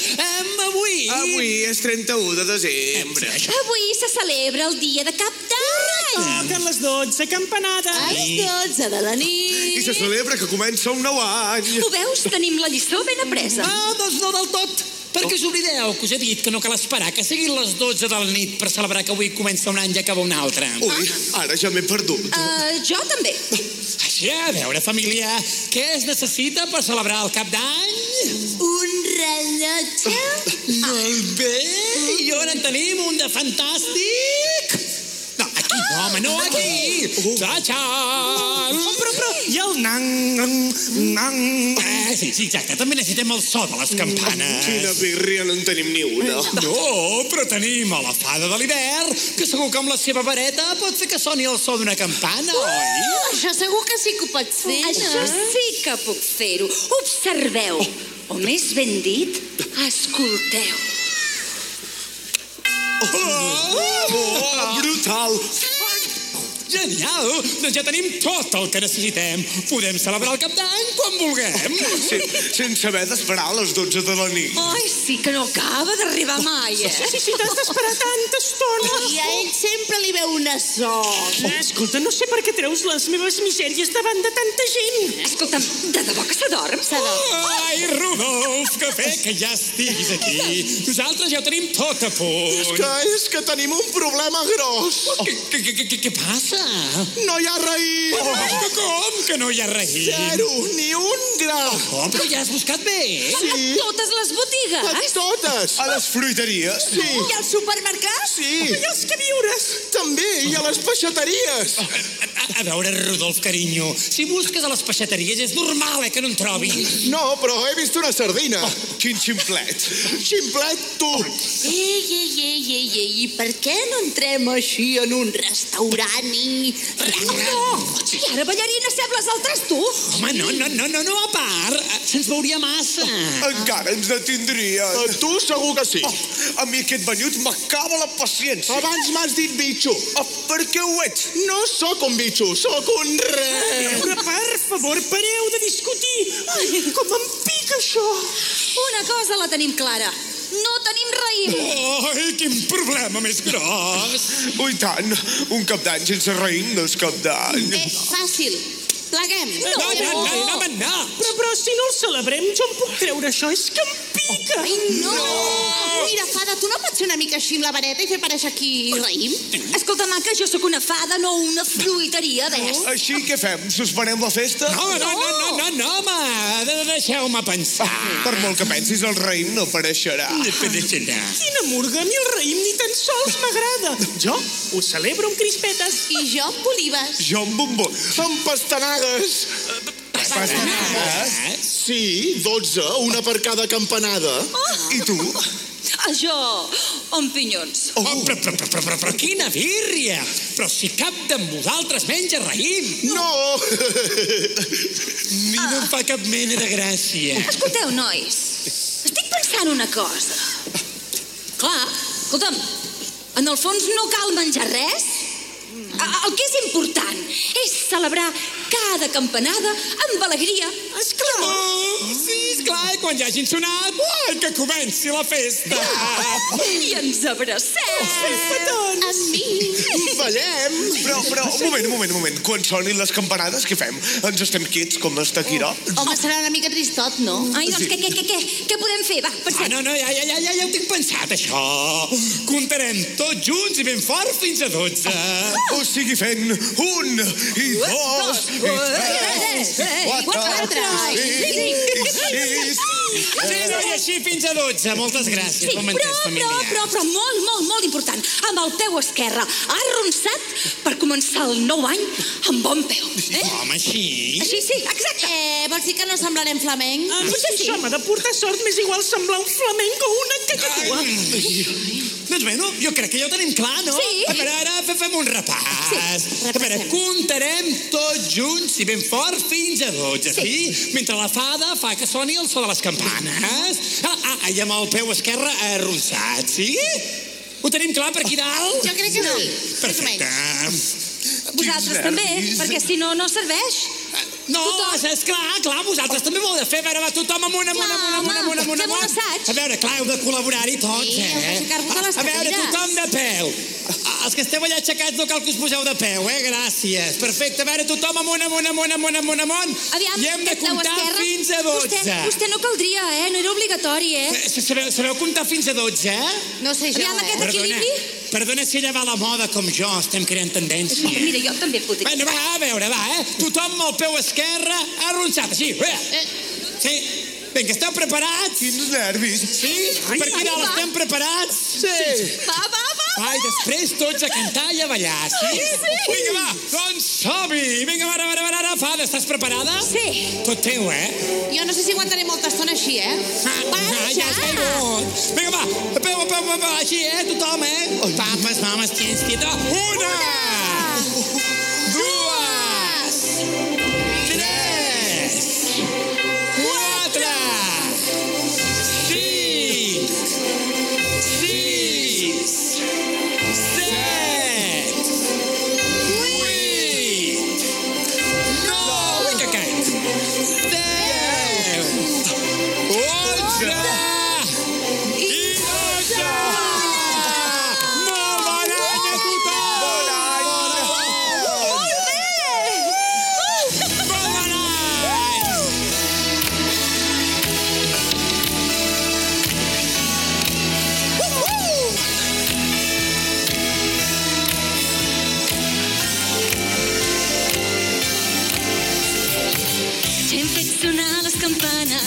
Avui és 31 de desembre. Avui se celebra el dia de Cap d'Any. Toquen les 12 campanades. A les 12 de la nit. I se celebra que comença un nou any. Ho veus? Tenim la lliçó ben apresa. Doncs no del tot. Perquè us oblideu que us he dit que no cal esperar que siguin les 12 de la nit per celebrar que avui comença un any i acaba un altre. Ui, ara ja m'he perdut. Jo també. Així, a veure, família, què es necessita per celebrar el Cap d'Any? Un rellotge? Molt bé, i on en tenim un de fantàstic? No, aquí no, home, no aquí. Txa-txan! Però, i el nang. Sí, exacte, també necessitem el so de les campanes. Quina birria, no en tenim ni una. No, però tenim a la fada de l'hivern, que segur que amb la seva vareta pot fer que soni el so d'una campana, oi? Això segur que sí que ho pots fer. Això sí que puc fer-ho. Observeu, o més ben dit, escolteu. Brutal! Genial! Doncs ja tenim tot el que necessitem. Podem celebrar el Cap d'Any quan vulguem. Sí, sense haver d'esperar a les 12 de la nit. Ai, sí que no acaba d'arribar mai, Sí, t'has d'esperar tanta estona. I a ell sempre li veu una son. Escolta, no sé per què treus les meves misèries davant de tanta gent. Escolta'm, de debò que s'adorm? Ai, Ai, Rodolf, que bé que ja estiguis aquí. Nosaltres ja ho tenim tot a punt. És que tenim un problema gros. Què passa? No hi ha raïm. Com que no hi ha raïm? 0, ni un gra. Oh, però ja has buscat bé. Sí. A totes les botigues? A totes. A les fruiteries? Sí. I als supermercats? Sí. I els queviures? També, i a les peixateries. A veure, Rodolf, carinyo, si busques a les peixateries és normal, que no en trobis. No, però he vist una sardina. Quin ximplet. Ximplet, tu. Ei, per què no entrem així en un restaurant i... I ara, ballarina, sembles altres tu? Home, no, a part, se'ns veuria massa. Encara ens detindrien. A tu segur que sí. A mi aquest banyut m'acaba la paciència. Abans m'has dit bitxo. Per què ho ets? No sóc un bitxo, sóc un res. Però, per favor, pareu de discutir. Ai, com em pica això. Una cosa la tenim clara. No tenim raïm. Ai, quin problema més gros. Ui, tant. Un cap d'any sense raïm no és cap d'any. Fàcil. Pleguem. No. Però si no el celebrem, jo em puc treure això. És que em pica. Ai, no. Mira, fada, tu no pots ser una mica així amb la vareta i fer pareixer aquí raïm? Escolta, maca, jo sóc una fada, no una fruiteria, ves? Així què fem? Suspenem la festa? No, home, deixeu-me pensar. Per molt que pensis, el raïm no apareixerà. Quina murga, a mi el raïm ni tan sols m'agrada. Jo ho celebro amb crispetes. I jo amb olives. Jo amb bombons. Amb pastanagues. Pastanagues? Sí, 12, una per cada campanada. I tu? Jo, amb pinyons. Però quina birria! Però si cap de vosaltres menja raïm. No! Ni no em fa cap mena de gràcia. Escolteu, nois, estic pensant una cosa. Clar, escolta'm, en el fons no cal menjar res. El que és important és celebrar cada campanada amb alegria. Esclar! Sí, esclar, i quan ja hagin sonat, que comenci la festa! I ens abracem! Amb mi! Ballem! Però, un moment. Quan sonin les campanades, què fem? Ens estem quiets com els taquirots? Home, serà una mica tristot, no? Ai, doncs què podem fer? Va, pensem. No, ja ho tinc pensat, això. Comptarem tots junts i ben fort fins a 12. O sigui, fent 1, i 2, i 3, 4, i 5, i 6... Sí, no, i així fins a 12. Moltes gràcies. Sí, però molt important. Amb el peu esquerre arronsat per començar el nou any amb bon peu. Home, així? Així, sí, exacte. Vols dir que no semblarem flamenc? Potser sí. Això m'ha de portar sort, m'és igual semblar un flamenc o una cacatua. Doncs bueno, jo crec que ja ho tenim clar, no? Sí. A veure, ara fem un repàs. Sí, a veure, comptarem tots junts i ben fort fins a 12, sí? Mentre la fada fa que soni el so de les campanes. I amb el peu esquerre arronsat, sí? Ho tenim clar per aquí dalt? Jo crec que no. Perfecte. Vosaltres també, perquè si no, no serveix. No, és clar, vosaltres també ho heu de fer. A veure, va, tothom amunt. Fem un assaig. A veure, clar, heu de col·laborar-hi tots, A veure, tothom de peu. Els que esteu allà aixecats no cal que us poseu de peu, Gràcies. Perfecte, a veure, tothom amunt. Aviam, I hem de comptar fins a 12. Vostè no caldria, no era obligatori, Sabeu comptar fins a 12, No sé jo, Aviam, aquest equilibri. Perdona si ella va a la moda com jo, estem creant tendència. Mira, jo també puc dir. Bueno, va, a veure, tothom amb el peu esquerre arronsat, així. Sí? Vinga, esteu preparats? Quins nervis. Sí? Per aquí dalt estem preparats? Sí. Va. I després tots a cantar i a ballar, sí? Vinga, va, doncs som-hi! Vinga, ara, Fada, estàs preparada? Sí. Tot teu, Jo no sé si aguantaré molta estona així, Ja has caigut. Vinga, va, a peu, així, tothom, Papes, mames, tens, tieta. 1, 2, 3, 4, 5, 6, 7, 8, 9, que caic, 10, 11 i 12. Molt bon any a tothom!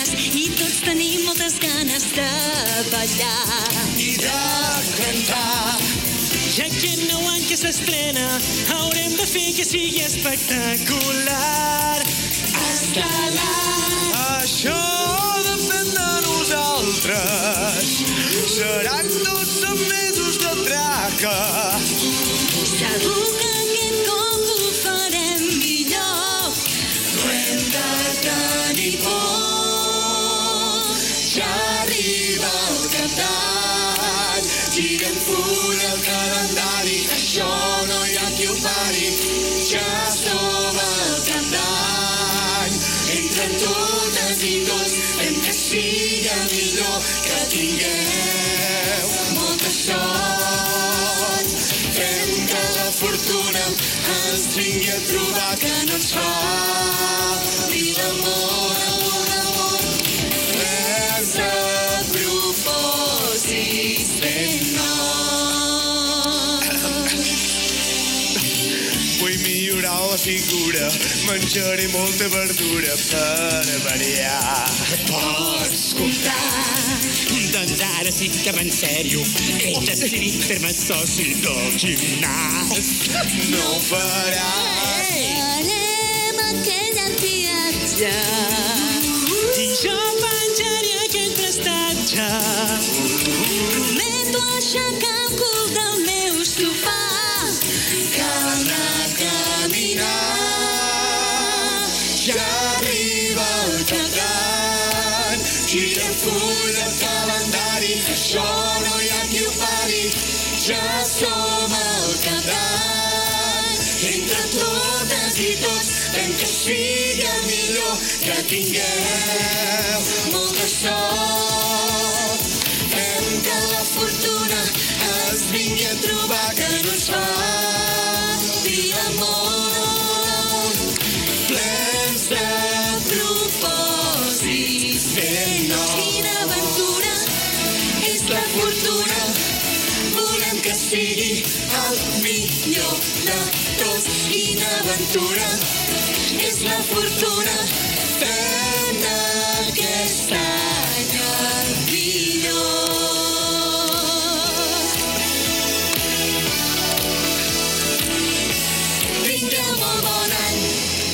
ganes i tots tenim moltes ganes de ballar i de cantar. Ja aquest nou any que s'estrena haurem de fer que sigui espectacular. Estel·lar. Això depèn de nosaltres. Seran 12 mesos de traca. Segur que aquest cop ho farem millor. No hem de tenir por. Ja arriba el cap d'any. Girem full el calendari. Això no hi ha qui ho pari. Ja som al cap d'any. Entre totes i tots fem que sigui millor, que tingueu molta sort. Fem que la fortuna ens vingui a trobar, que no ens falti l'amor, amor. Plens de propòsits ben nous. Vull millorar la figura, menjaré molta verdura per variar. Pots comptar. Doncs ara sí que va en sèrio. He decidit fer-me soci del gimnàs. No ho faràs. Farem aquell viatge I jo penjaré aquest prestatge. Prometo aixecar el cul del meu sofà. Cal anar a caminar. Ja arriba el cap d'any. Girem full el calendari. Això no hi ha qui ho pari. Ja som al cap d'any. Entre totes i tots fem que sigui millor, que tingueu molta sort. Fem que la fortuna ens vingui a trobar, que no ens falti l'amor. Plens de propòsits ben nous. Quina aventura És la fortuna, volem que sigui el millor de tots. Quina aventura, és la fortuna, fem d'aquest any el millor. Tingueu molt bon any.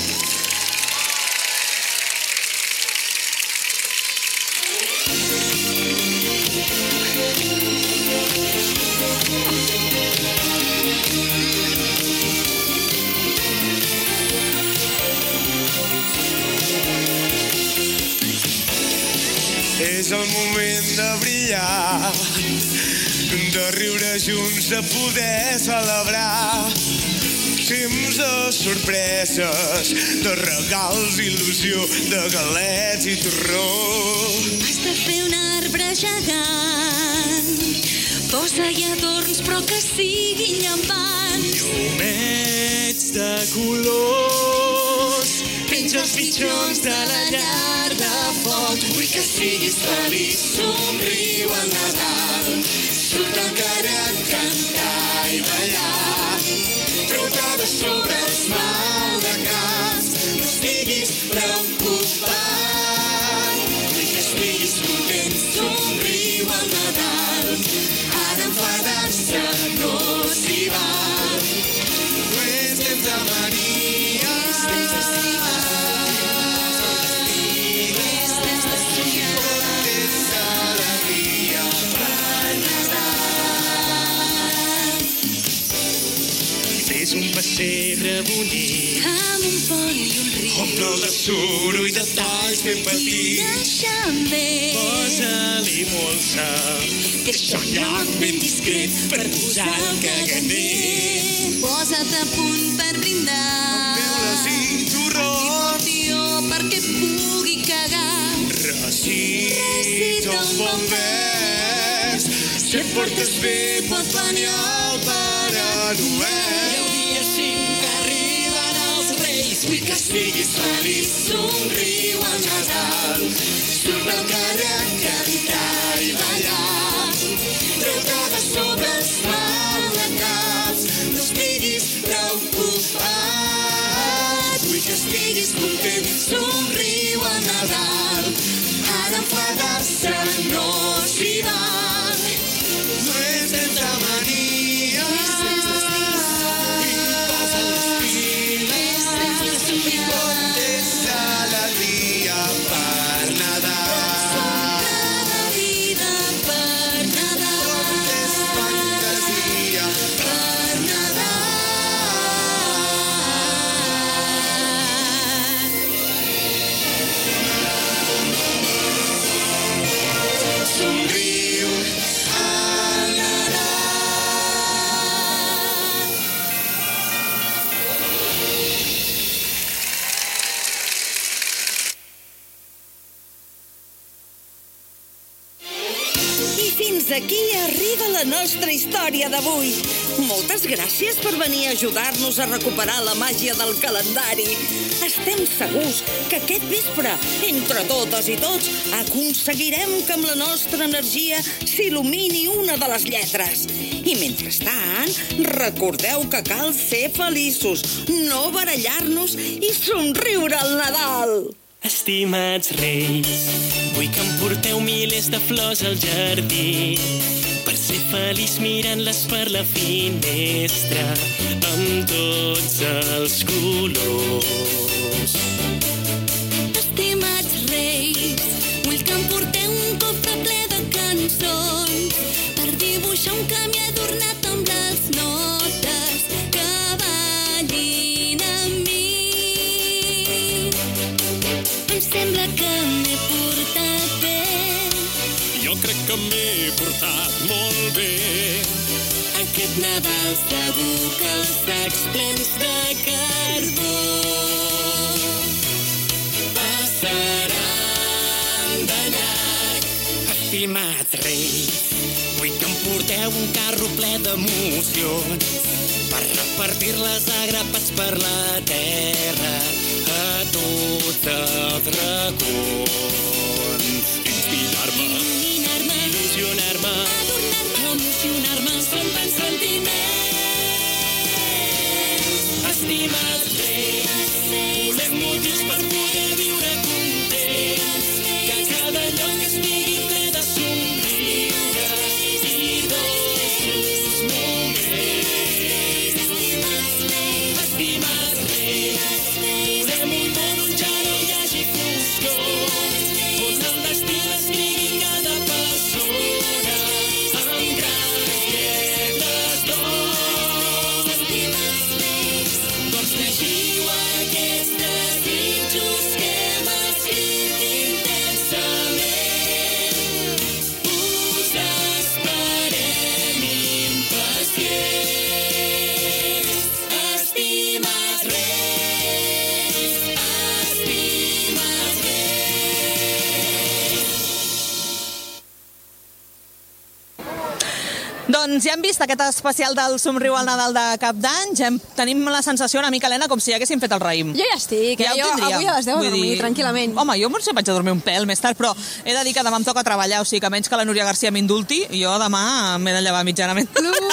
És el moment de brillar, de riure junts, de poder celebrar. Temps de sorpreses, de regals, il·lusió, de galets i torró. Has de fer un arbre gegant. Posa-hi adorns però que siguin llampants. Llumets de colors. Penja els mitjons de la llar de foc. Vull que siguis feliç, somriu al Nadal. Surt al carrer a cantar i ballar. Trota sobre els maldecaps. No estiguis preocupat. Vull que estiguis content, somriu al Nadal. Ara enfadar-se no s'hi val. No és temps de mania, és temps d'estimar. És un pessebre bonic amb un pont i un riu. Omple'l de suro i detalls ben petits. Deixa'm bé. Posa-li molsa. Deixa un lloc ben discret per posar el caganer. Posa't a punt per brindar. Teules i torrons. Potió perquè pugui cagar. Recita un bon vers. Si et portes bé pot venir el Pare Noel. El dia 5 arriben els Reis. Vull que estiguis feliç, somriu al Nadal. Surt al carrer a cantar i ballar. Trota sobre els maldecaps. No estiguis preocupat. Vull que estiguis content, somriu al Nadal. fins aquí arriba la nostra història d'avui. Moltes gràcies per venir a ajudar-nos a recuperar la màgia del calendari. Estem segurs que aquest vespre, entre totes i tots, aconseguirem que amb la nostra energia s'il·lumini una de les lletres. I mentrestant, recordeu que cal ser feliços, no barallar-nos i somriure al Nadal. Estimats reis, vull que em porteu milers de flors al jardí per ser feliç mirant-les per la finestra amb tots els colors. Estimats reis, vull que em porteu un cofre ple de cançons per dibuixar un camí adornat amb les notes que ballin amb mi. Em sembla que m'he portat bé. Jo crec que m'he portat molt bé. Aquest Nadal segur que els sacs plens de carbó passaran de llarg. Estimats reis, vull que em porteu un carro ple d'emocions per repartir-les a grapats per la terra a tots els racons. Inspirar-me, il·lusionar-me, emocionar-me, són tants sentiments. Estimats reis, volem motius per poder viure contents, que cada lloc estigui ple de somriures i dolços moments. Estimats reis, volem un món on ja no hi hagi foscor, on el destí l'escrigui cada persona amb grans lletres d'or. Doncs llegiu aquests desitjos que hem escrit intensament. Us esperem impacients. Estimats reis, estimats reis. Doncs ja hem vist aquest especial del Somriu al Nadal de Cap d'Any. Ja tenim la sensació una mica, Helena, com si ja haguéssim fet el raïm. Jo ja estic, Ja ho jo tindríem. avui a les 10 Vull dormir, dir, tranquil·lament. Home, jo potser vaig a dormir un pèl més tard, però he de dir que demà em toca treballar, o sigui que a menys que la Núria García m'indulti, jo demà m'he de llevar mitjanament.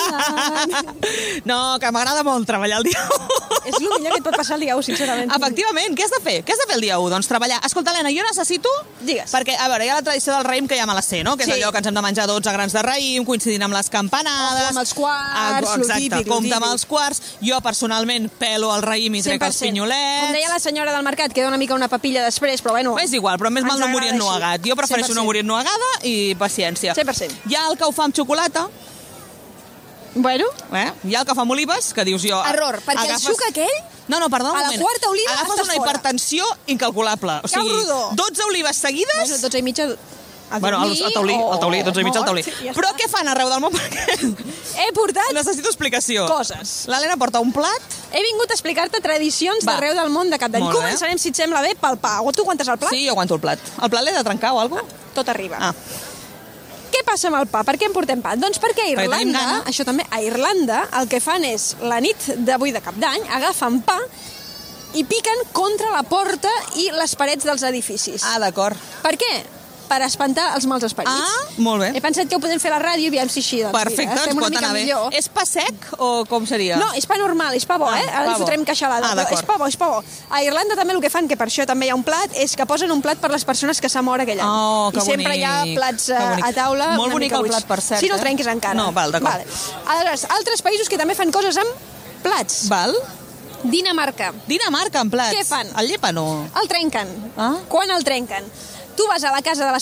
No, que m'agrada molt treballar el dia 1. És el millor que et pot passar el dia 1, sincerament. Efectivament, què has de fer? Què has de fer el dia 1? Doncs treballar. Escolta, Helena, jo necessito... Digues. Perquè, a veure, hi ha la tradició del raïm que ja me la sé, no? Que és Sí. allò que ens hem de menjar 12 grans de raïm, coincidint amb les campanades... Ojo amb els quarts, lo Exacte, típic, lo compte amb típic. els quarts. Jo, personalment, pelo el raïm i trec els 100%. pinyolets. Com deia la senyora del mercat, queda una mica una papilla després, però bueno... És igual, però més mal no morir agrada ennuegat. així. Jo prefereixo 100%. no morir ennuegada i paciència. 100%. Hi ha el que ho fa amb xocolata, Bueno, hi ha el que fa amb olives, que dius jo... error, perquè el suc aquell... No, perdona un a la moment. quarta oliva Agafes estàs una fora. hipertensió incalculable. O Cau sigui, rodó. 12 olives seguides... Bueno, 12 i mitja... Bueno, el taulí, 12 i mig al taulí. Sí, ja Però està. què fan arreu del món? Perquè He portat necessito explicació. coses. L'Helena porta un plat. He vingut a explicar-te tradicions Va. d'arreu del món de Cap d'Any. Molt bé. Començarem, si et sembla bé, pel pa. Tu aguantes el plat? Sí, jo aguanto el plat. El plat l'he de trencar o alguna cosa? Tot arriba. Ah. Què passa amb el pa? Per què en portem pa? Doncs perquè a Perquè tenim Irlanda, gana. això també, a Irlanda, el que fan és, la nit d'avui de Cap d'Any, agafen pa i piquen contra la porta i les parets dels edificis. Ah, d'acord. Per què? Per espantar els mals esperits. Ah, molt bé. He pensat que ho podem fer a la ràdio i aviam si així, doncs Perfecte, mira, ens estem una pot mica anar bé. millor. És pa sec o com seria? No, és pa normal, és pa bo, Ah, Ara pa li bo. fotrem queixalada. Ah, però d'acord. és pa bo, és pa bo. A Irlanda també el que fan, que per això també hi ha un plat, és que posen un plat per les persones que s'ha mort aquell any. Oh, que I sempre hi ha bonic, plats que bonic. a taula Molt una bonic mica el buits. plat, per cert, Si no eh? trenquis encara. No, val, d'acord. Aleshores, altres països que també fan coses amb plats. Val. Dinamarca. Dinamarca, en plats. Què fan? El llepa no. El trenquen. Ah. Quan el trenquen? Tu vas a la casa de les